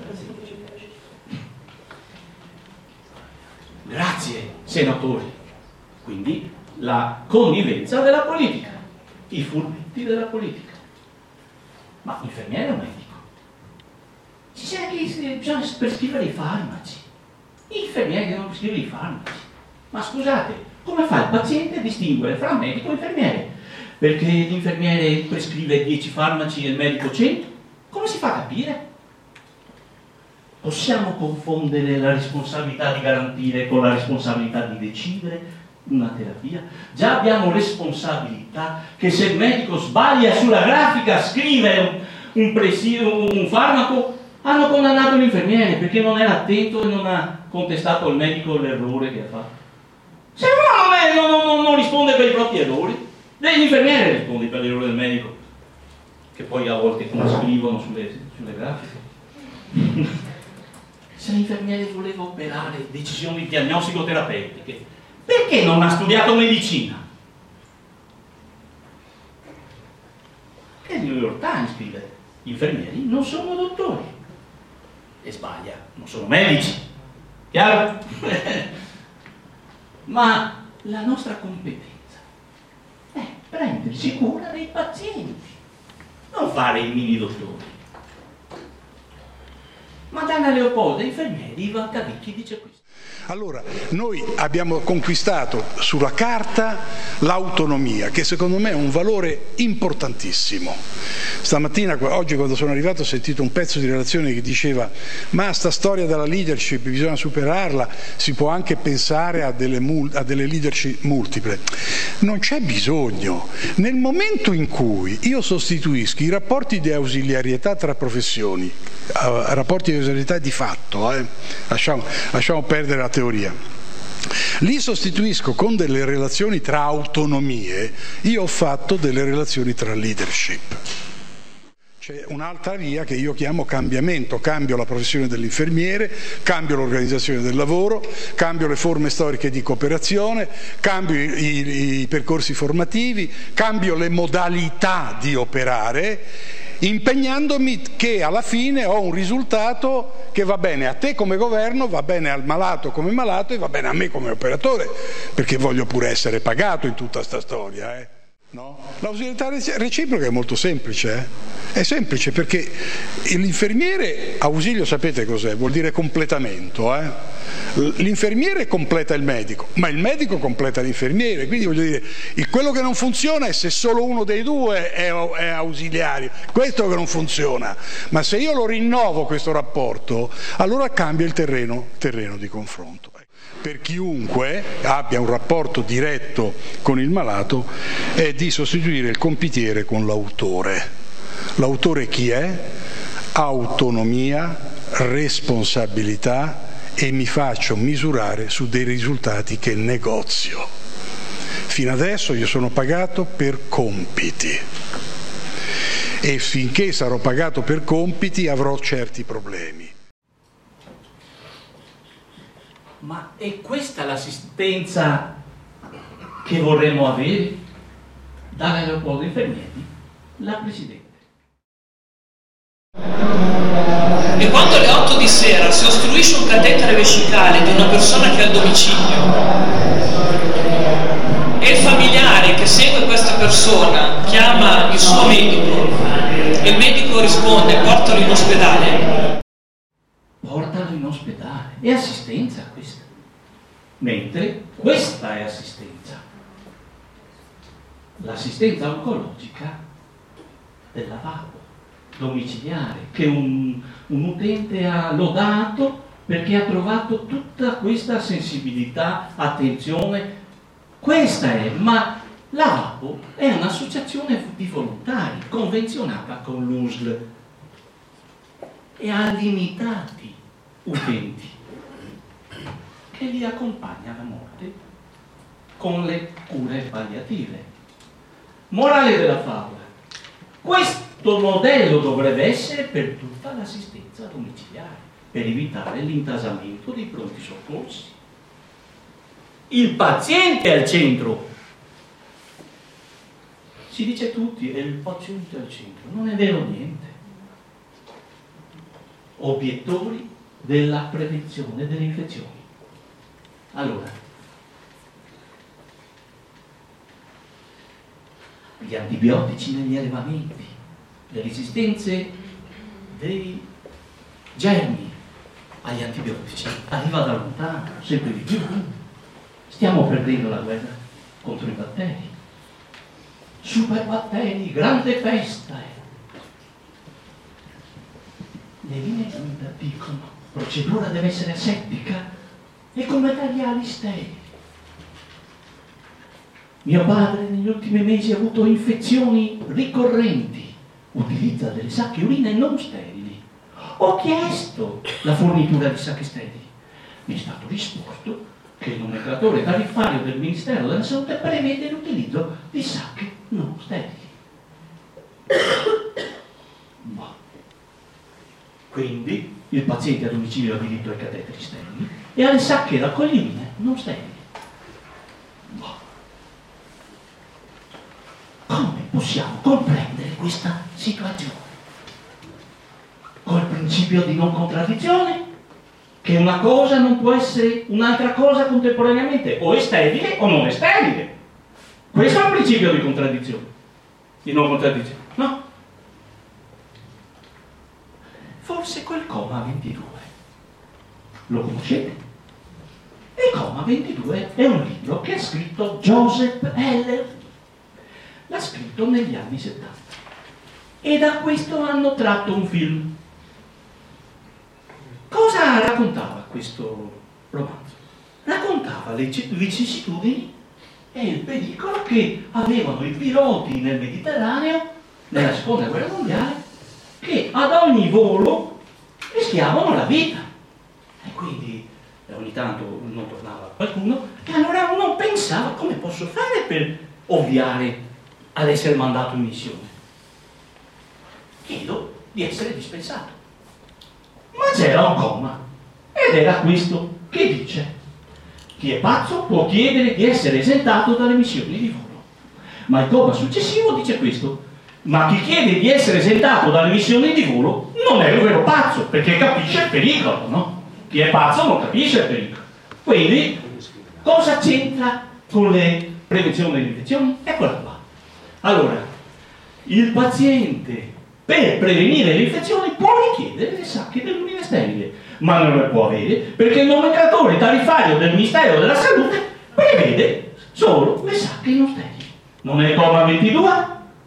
Grazie, senatori. Quindi la connivenza della politica, i furbetti della politica. Ma infermiere o medico? Ci c'è che bisogna prescrivere i farmaci. Gli infermieri devono prescrivere i farmaci. Ma scusate, come fa il paziente a distinguere fra medico e infermiere? Perché l'infermiere prescrive dieci farmaci e il medico cento? Come si fa a capire? Possiamo confondere la responsabilità di garantire con la responsabilità di decidere una terapia? Già abbiamo responsabilità che se il medico sbaglia sulla grafica, scrive un, un, presidio, un farmaco, hanno condannato l'infermiere perché non era attento e non ha contestato al medico l'errore che ha fatto. Se uno non, è, non, non, non risponde per i propri errori, l'infermiere risponde per l'errore del medico, che poi a volte non scrivono sulle, sulle grafiche. Se l'infermiere voleva operare decisioni diagnostico-terapeutiche, perché non ha studiato medicina? E il New York Times scrive: gli infermieri non sono dottori. E sbaglia, non sono medici. Chiaro? Ma la nostra competenza è prendersi cura dei pazienti, non fare i mini dottori. Madonna Leopolda, infermieri, Ivan Cavicchi dice questo. Allora, noi abbiamo conquistato sulla carta l'autonomia, che secondo me è un valore importantissimo. Stamattina, oggi quando sono arrivato, ho sentito un pezzo di relazione che diceva: ma sta storia della leadership bisogna superarla, si può anche pensare a delle, a delle leadership multiple. Non c'è bisogno. Nel momento in cui io sostituisco i rapporti di ausiliarietà tra professioni, uh, rapporti di ausiliarietà di fatto, eh, lasciamo, lasciamo perdere la teoria, li sostituisco con delle relazioni tra autonomie, io ho fatto delle relazioni tra leadership. C'è un'altra via che io chiamo cambiamento: cambio la professione dell'infermiere, cambio l'organizzazione del lavoro, cambio le forme storiche di cooperazione, cambio i, i, i percorsi formativi, cambio le modalità di operare, impegnandomi che alla fine ho un risultato che va bene a te come governo, va bene al malato come malato e va bene a me come operatore, perché voglio pure essere pagato in tutta sta storia, eh? No? L'ausiliarietà reciproca è molto semplice, eh? È semplice perché l'infermiere ausilio, sapete cos'è? Vuol dire completamento, eh? L'infermiere completa il medico, ma il medico completa l'infermiere, quindi voglio dire, quello che non funziona è se solo uno dei due è, è ausiliario, questo che non funziona, ma se io lo rinnovo questo rapporto, allora cambia il terreno, terreno di confronto. Per chiunque abbia un rapporto diretto con il malato è di sostituire il compitiere con l'autore. L'autore chi è? Autonomia, responsabilità, e mi faccio misurare su dei risultati che negozio. Fino adesso io sono pagato per compiti e finché sarò pagato per compiti avrò certi problemi. Ma è questa l'assistenza che vorremmo avere dall'aeroporto infermieri? La Presidente. E quando alle otto di sera si ostruisce un catetere vescicale di una persona che è al domicilio e il familiare che segue questa persona chiama il suo medico e il medico risponde portalo in ospedale, portalo in ospedale, è assistenza questa, mentre questa è assistenza, l'assistenza oncologica del lavabo domiciliare che un, un utente ha lodato perché ha trovato tutta questa sensibilità, attenzione, questa è, ma lavabo è un'associazione di volontari convenzionata con l'U S L e ha limitati utenti che li accompagna alla morte con le cure palliative. Morale della favola, questo modello dovrebbe essere per tutta l'assistenza domiciliare, per evitare l'intasamento dei pronti soccorsi. Il paziente è al centro. Si dice tutti, è il paziente al centro, non è vero niente. Obiettori della prevenzione delle infezioni. Allora, gli antibiotici negli allevamenti, le resistenze dei germi agli antibiotici arriva da lontano, sempre di più. Stiamo perdendo la guerra contro i batteri. Superbatteri, grande festa. Le linee guida dicono procedura deve essere asettica e con materiali sterili. Mio padre negli ultimi mesi ha avuto infezioni ricorrenti, utilizza delle sacche urine non sterili. Ho chiesto la fornitura di sacche sterili. Mi è stato risposto che il nomenclatore tariffario del Ministero della Salute prevede l'utilizzo di sacche non sterili. Ma quindi il paziente a domicilio ha diritto ai cateteri sterili e alle sacche raccoglibili non sterili. Ma come possiamo comprendere questa situazione? Col principio di non contraddizione, che una cosa non può essere un'altra cosa contemporaneamente, o è sterile o non è sterile. Questo è il principio di contraddizione, di non contraddizione, no? Forse quel coma ventidue lo conoscete? Il coma ventidue è un libro che ha scritto Joseph Heller, l'ha scritto negli anni settanta e da questo hanno tratto un film. Cosa raccontava questo romanzo? Raccontava le vicissitudini e il pericolo che avevano i piloti nel Mediterraneo nella seconda guerra mondiale, che ad ogni volo rischiavano la vita e quindi ogni tanto non tornava qualcuno e allora uno pensava come posso fare per ovviare ad essere mandato in missione. Chiedo di essere dispensato. Ma c'era un comma, ed era questo che dice: chi è pazzo può chiedere di essere esentato dalle missioni di volo. Ma il comma successivo dice questo: ma chi chiede di essere esentato dalle missioni di volo non è un vero pazzo, perché capisce il pericolo, no? Chi è pazzo non capisce il pericolo. Quindi, cosa c'entra con le prevenzioni delle infezioni? Eccola qua. Allora, il paziente per prevenire le infezioni può richiedere le sacche dell'urina sterile, ma non le può avere perché il nomenclatore tariffario del Ministero della Salute prevede solo le sacche non sterili. Non è il comma ventidue?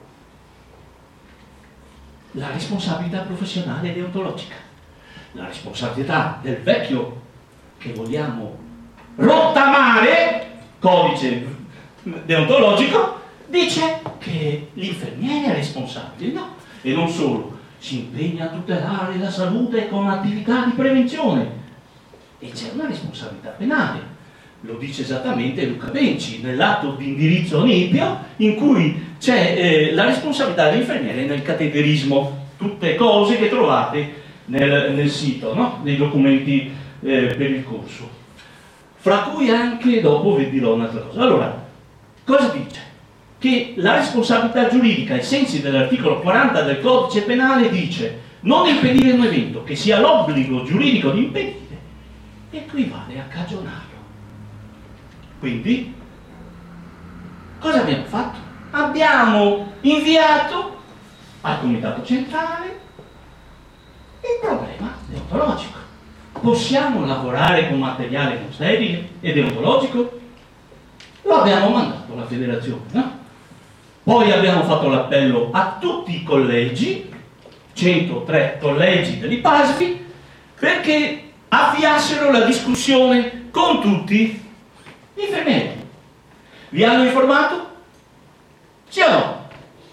La responsabilità professionale e deontologica, la responsabilità del vecchio che vogliamo rottamare, codice deontologico, dice che l'infermiere è responsabile, no? E non solo, si impegna a tutelare la salute con attività di prevenzione. E c'è una responsabilità penale, lo dice esattamente Luca Benci nell'atto di indirizzo Nipio, in cui c'è eh, la responsabilità dell'infermiere nel cateterismo, tutte cose che trovate nel, nel sito, no? Nei documenti eh, per il corso. fra cui anche, dopo vi dirò un'altra cosa. Allora, cosa dice? Che la responsabilità giuridica ai sensi dell'articolo quaranta del codice penale dice non impedire un evento che sia l'obbligo giuridico di impedire equivale a cagionarlo. Quindi, cosa abbiamo fatto? Abbiamo inviato al Comitato Centrale il problema deontologico. Possiamo lavorare con materiale non sterile e deontologico? Lo abbiamo mandato alla federazione, no? Poi abbiamo fatto l'appello a tutti i collegi, centotré collegi dell'I P A S F I, perché avviassero la discussione con tutti gli infermieri. Vi hanno informato? Sì o no?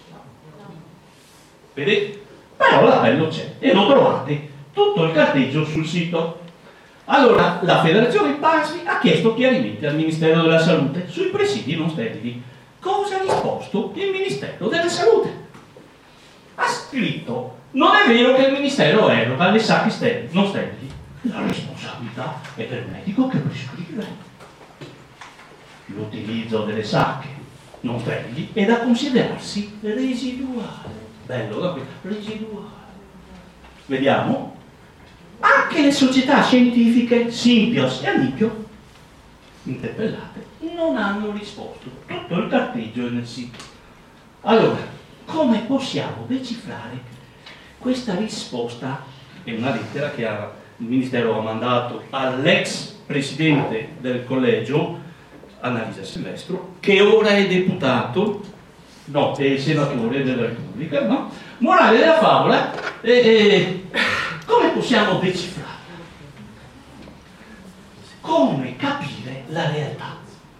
Vedete? Però l'appello c'è e lo trovate tutto il carteggio sul sito. Allora la federazione I P A S F I ha chiesto chiarimenti al Ministero della Salute sui presidi non sterili. Cosa ha risposto il Ministero della Salute? Ha scritto: non è vero che il Ministero eroga le sacche sterili, non sterili. La responsabilità è del medico che prescrive. L'utilizzo delle sacche non sterili è da considerarsi residuale. Bello da qui, residuale. Vediamo. Anche le società scientifiche Simpios e Anipio, interpellate, non hanno risposto. Tutto il carteggio è nel sito. Allora, come possiamo decifrare questa risposta? È una lettera che ha, il Ministero ha mandato all'ex presidente del collegio, Annalisa Silvestro, che ora è deputato, no, è senatore della Repubblica, no? Morale della favola, eh, eh, come possiamo decifrarla? Come capire la realtà?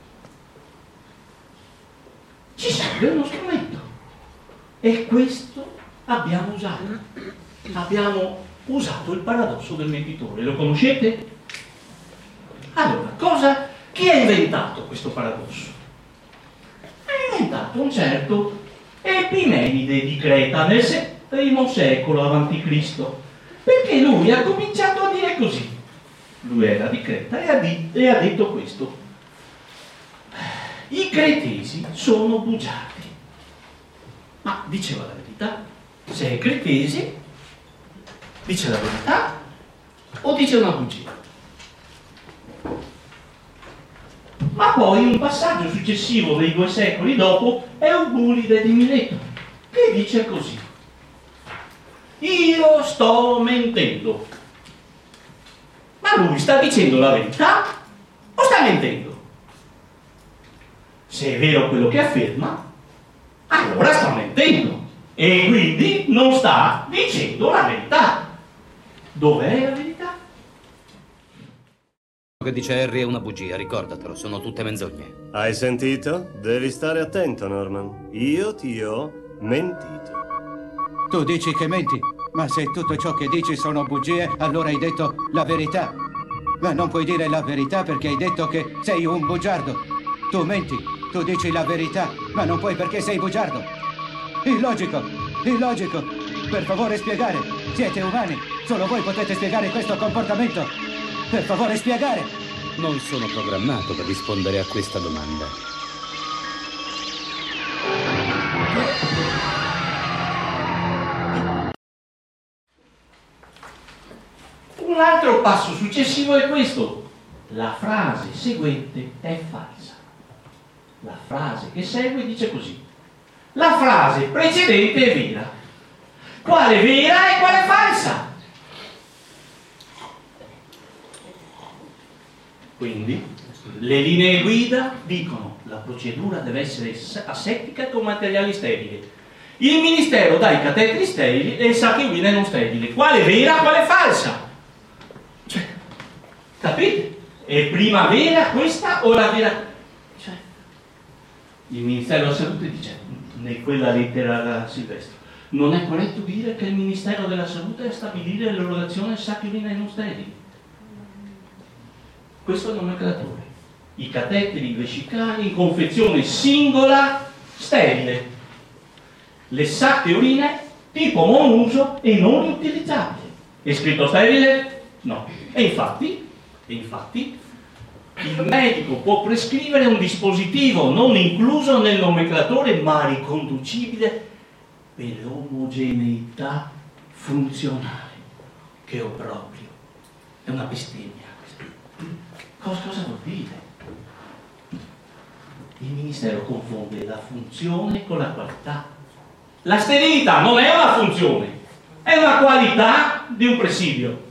Ci serve uno strumento e questo abbiamo usato. Abbiamo usato il paradosso del mentitore. Lo conoscete? Allora, cosa, chi ha inventato questo paradosso? Ha inventato un certo Epimenide di Creta nel settimo secolo avanti Cristo, perché lui ha cominciato a dire così. Lui era di Creta e ha, di, e ha detto questo: i cretesi sono bugiardi. Ma diceva la verità? Se è cretese, dice la verità o dice una bugia? Ma poi un passaggio successivo dei due secoli dopo è Eubulide di Mileto, che dice così: io sto mentendo. Ma lui sta dicendo la verità o sta mentendo? Se è vero quello che afferma, allora sta mentendo e quindi non sta dicendo la verità. Dov'è la verità? Che dice Harry è una bugia, ricordatelo, sono tutte menzogne. Hai sentito? Devi stare attento, Norman. Io ti ho mentito. Tu dici che menti, ma se tutto ciò che dici sono bugie, allora hai detto la verità. Ma non puoi dire la verità perché hai detto che sei un bugiardo. Tu menti, tu dici la verità, ma non puoi perché sei bugiardo. Illogico, illogico. Per favore spiegare, siete umani, solo voi potete spiegare questo comportamento. Per favore spiegare. Non sono programmato per rispondere a questa domanda. Un altro passo successivo è questo: la frase seguente è falsa. La frase che segue dice così: la frase precedente è vera. Quale vera e quale falsa? Quindi le linee guida dicono la procedura deve essere asettica con materiali sterili. Il Ministero dà i cateteri sterili e il sacche urine non sterili. Quale vera, quale falsa? Cioè, capite? È prima vera questa o la vera? Cioè, il Ministero della Salute dice, in quella lettera da Silvestro, non è corretto dire che il Ministero della Salute è a stabilire l'erogazione del sacche urine non sterili. Questo è il nomenclatore. I cateteri vescicali in confezione singola sterile. Le sacche urine tipo monouso e non riutilizzabili. È scritto sterile? No. E infatti, e infatti Il medico può prescrivere un dispositivo non incluso nel nomenclatore ma riconducibile per omogeneità funzionale. Che obbrobrio, è una bestemmia. Cosa, cosa vuol dire? Il Ministero confonde la funzione con la qualità. La sterilità non è una funzione, è una qualità di un presidio.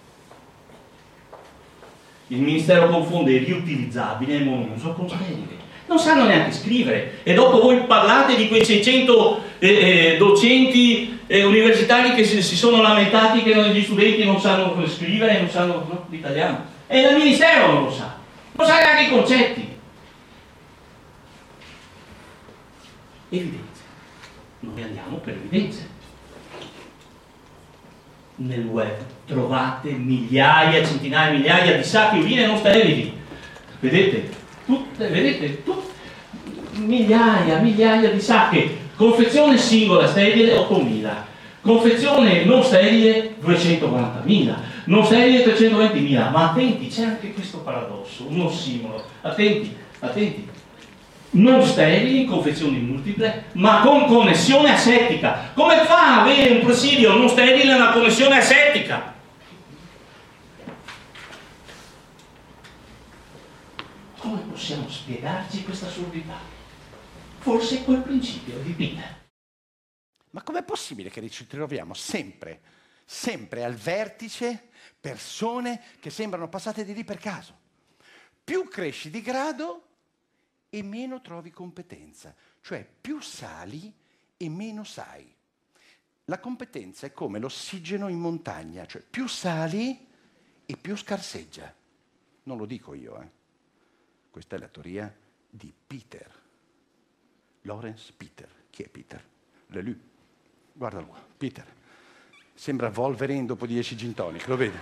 Il Ministero confonde riutilizzabile e monouso con sterile. Non sanno neanche scrivere. E dopo voi parlate di quei seicento eh, eh, docenti eh, universitari che si, si sono lamentati che gli studenti non sanno scrivere, non sanno no, l'italiano. E il Ministero non lo sa. Non sa neanche i concetti. Evidenze. Noi andiamo per evidenze. Nel web trovate migliaia, centinaia, migliaia di sacche urine non sterili. Vedete? Tutte, vedete? Tutte, migliaia, migliaia di sacche. Confezione singola sterile ottomila. Confezione non sterile duecentoquarantamila. Non sterile trecentoventimila. Ma attenti, c'è anche questo paradosso, un ossimoro. Attenti, attenti. Non sterili in confezioni multiple, ma con connessione asettica. Come fa a avere un presidio non sterile una connessione asettica? Come possiamo spiegarci questa assurdità? Forse quel principio di Peter. Ma com'è possibile che ci troviamo sempre, sempre al vertice persone che sembrano passate di lì per caso? Più cresci di grado e meno trovi competenza, cioè più sali e meno sai. La competenza è come l'ossigeno in montagna, cioè più sali e più scarseggia. Non lo dico io, eh. Questa è la teoria di Peter. Lawrence Peter. Chi è Peter? Lelù. Guardalo qua, Peter. Sembra Wolverine dopo dieci gin tonic, lo vedi?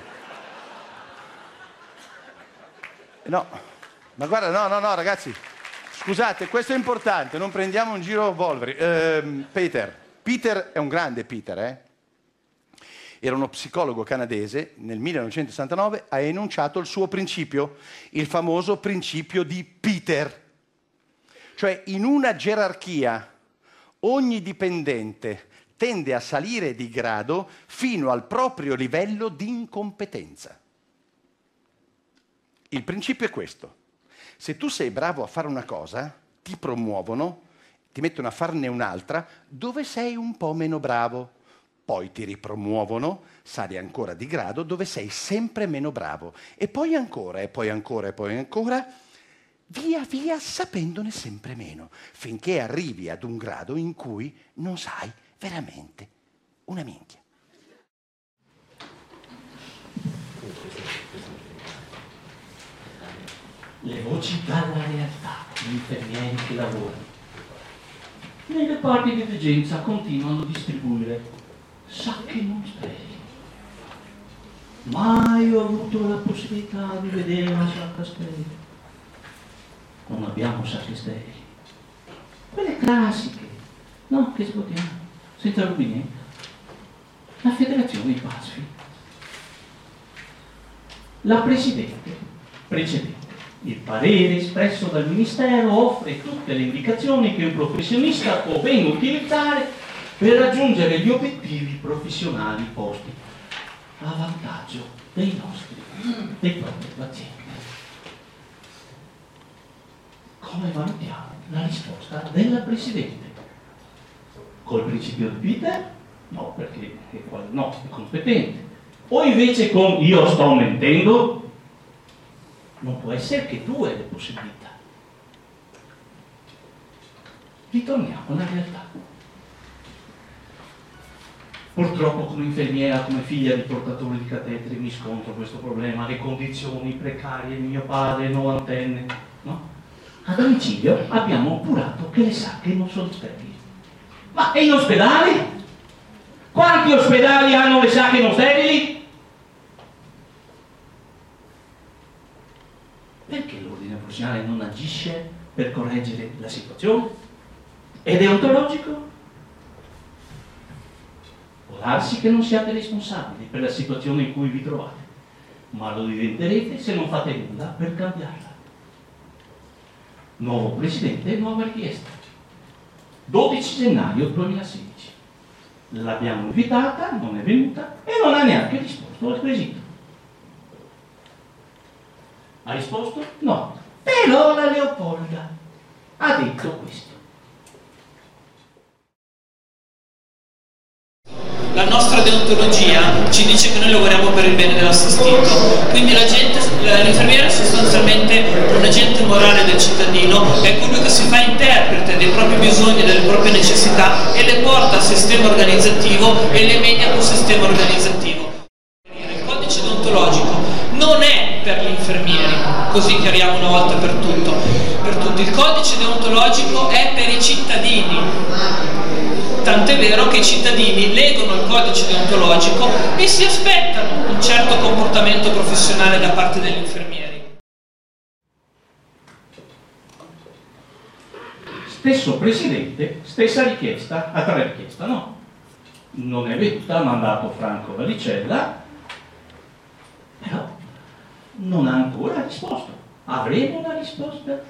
No, ma guarda, no, no, no, ragazzi. Scusate, questo è importante, non prendiamo in giro Wolverine. Eh, Peter. Peter è un grande Peter, eh? Era uno psicologo canadese, nel millenovecentosessantanove ha enunciato il suo principio, il famoso principio di Peter. Cioè, in una gerarchia, ogni dipendente tende a salire di grado fino al proprio livello di incompetenza. Il principio è questo. Se tu sei bravo a fare una cosa, ti promuovono, ti mettono a farne un'altra, dove sei un po' meno bravo. Poi ti ripromuovono, sali ancora di grado, dove sei sempre meno bravo. E poi ancora, e poi ancora, e poi ancora, via via sapendone sempre meno, finché arrivi ad un grado in cui non sai veramente una minchia. Le voci dalla realtà, gli infermieri che lavorano. Nei reparti di degenza continuano a distribuire sacche non sterili. Mai ho avuto la possibilità di vedere una sacca sterile. Non abbiamo sacche sterili. Quelle classiche, no? Che svuotiamo, senza rubinetto. La federazione Pasfi. La Presidente precedente. Il parere espresso dal Ministero offre tutte le indicazioni che un professionista può ben utilizzare per raggiungere gli obiettivi professionali posti a vantaggio dei nostri, dei propri pazienti. Come valutiamo la risposta della Presidente? Col principio di Peter? No, perché è, no, è competente. O invece con io sto mentendo? Non può essere che due le possibilità. Ritorniamo alla realtà. Purtroppo come infermiera, come figlia di portatore di catetri mi scontro questo problema, le condizioni precarie di mio padre, non antenne, no? A domicilio abbiamo appurato che le sacche non sono sterili. Ma e in ospedale? Quanti ospedali hanno le sacche non sterili? Perché l'ordine professionale non agisce per correggere la situazione? È deontologico? Può darsi che non siate responsabili per la situazione in cui vi trovate, ma lo diventerete se non fate nulla per cambiarla. Nuovo Presidente, nuova richiesta. dodici gennaio duemilasedici. L'abbiamo invitata, non è venuta e non ha neanche risposto al quesito. Ha risposto? No. Però la Leopolda ha detto questo. La nostra deontologia ci dice che noi lavoriamo per il bene dell'assistito, quindi la gente, l'infermiere sostanzialmente è un agente morale del cittadino, è colui che si fa interprete dei propri bisogni, delle proprie necessità e le porta al sistema organizzativo e le media col sistema organizzativo. Il codice deontologico non è per gli infermieri, così chiariamo una volta per tutto, per tutti. Il codice deontologico è per i cittadini. Tant'è vero che i cittadini leggono il codice deontologico e si aspettano un certo comportamento professionale da parte degli infermieri. Stesso Presidente, stessa richiesta, altra richiesta, no? Non è venuta, ha mandato Franco Valicella, però non ha ancora risposto. Avremo una risposta?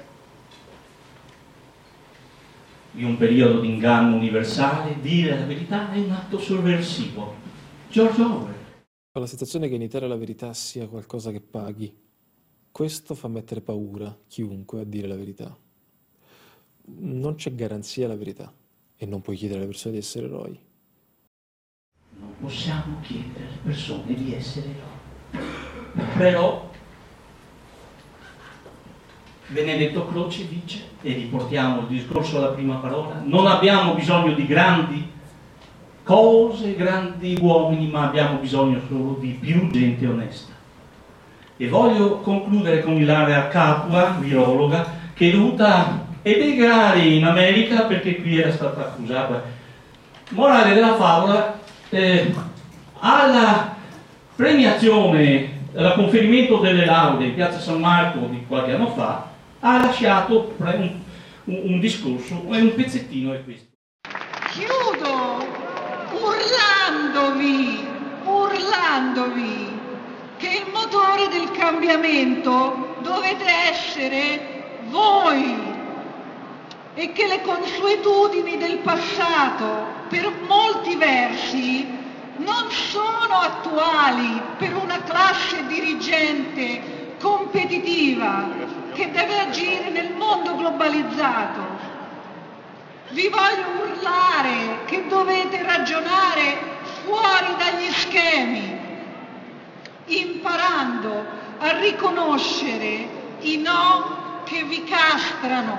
In un periodo di inganno universale, dire la verità è un atto sovversivo. George Orwell. Ho la sensazione che in Italia la verità sia qualcosa che paghi. Questo fa mettere paura chiunque a dire la verità. Non c'è garanzia alla verità e non puoi chiedere alle persone di essere eroi. Non possiamo chiedere alle persone di essere eroi. Però Benedetto Croce dice, e riportiamo il discorso alla prima parola, non abbiamo bisogno di grandi cose, grandi uomini, ma abbiamo bisogno solo di più gente onesta. E voglio concludere con Ilaria Capua, virologa, che è dovuta emigrare in America perché qui era stata accusata. Morale della favola, eh, alla premiazione, al conferimento delle laude in Piazza San Marco di qualche anno fa, ha lasciato un, un, un discorso, e un pezzettino è questo. Chiudo urlandovi, urlandovi che il motore del cambiamento dovete essere voi e che le consuetudini del passato per molti versi non sono attuali per una classe dirigente competitiva che deve agire nel mondo globalizzato. Vi voglio urlare che dovete ragionare fuori dagli schemi, imparando a riconoscere i no che vi castrano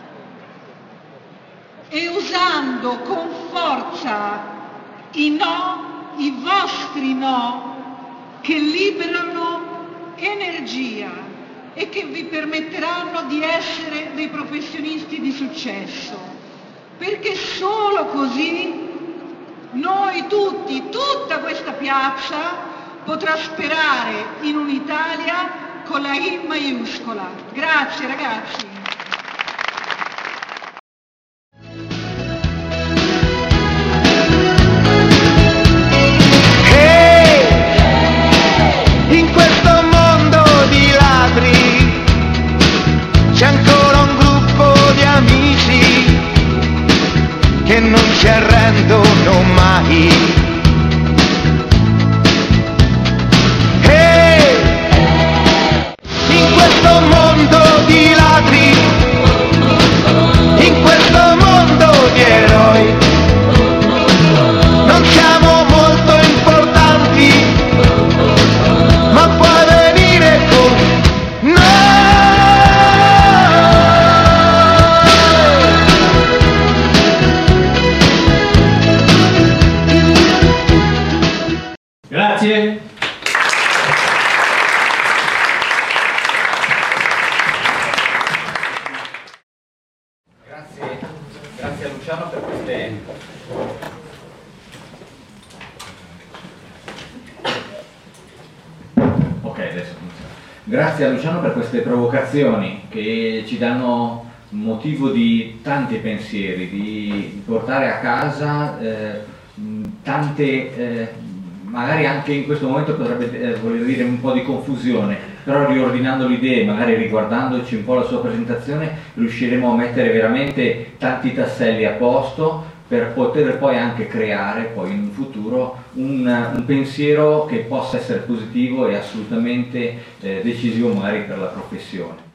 e usando con forza i no, i vostri no, che liberano energia e che vi permetteranno di essere dei professionisti di successo, perché solo così noi tutti, tutta questa piazza, potrà sperare in un'Italia con la I maiuscola. Grazie ragazzi. C'è ancora un gruppo di amici che non si arrendono mai. E in questo mondo di ladri, in questo mondo di eroi, non siamo molto importanti, ma puoi venire con noi. Grazie. Grazie, grazie a Luciano per queste Ok, adesso grazie a Luciano per queste provocazioni che ci danno motivo di tanti pensieri, di portare a casa eh, tante eh, magari anche in questo momento potrebbe eh, voler dire un po' di confusione, però riordinando le idee, magari riguardandoci un po' la sua presentazione, riusciremo a mettere veramente tanti tasselli a posto per poter poi anche creare poi in un futuro un, un pensiero che possa essere positivo e assolutamente eh, decisivo magari per la professione.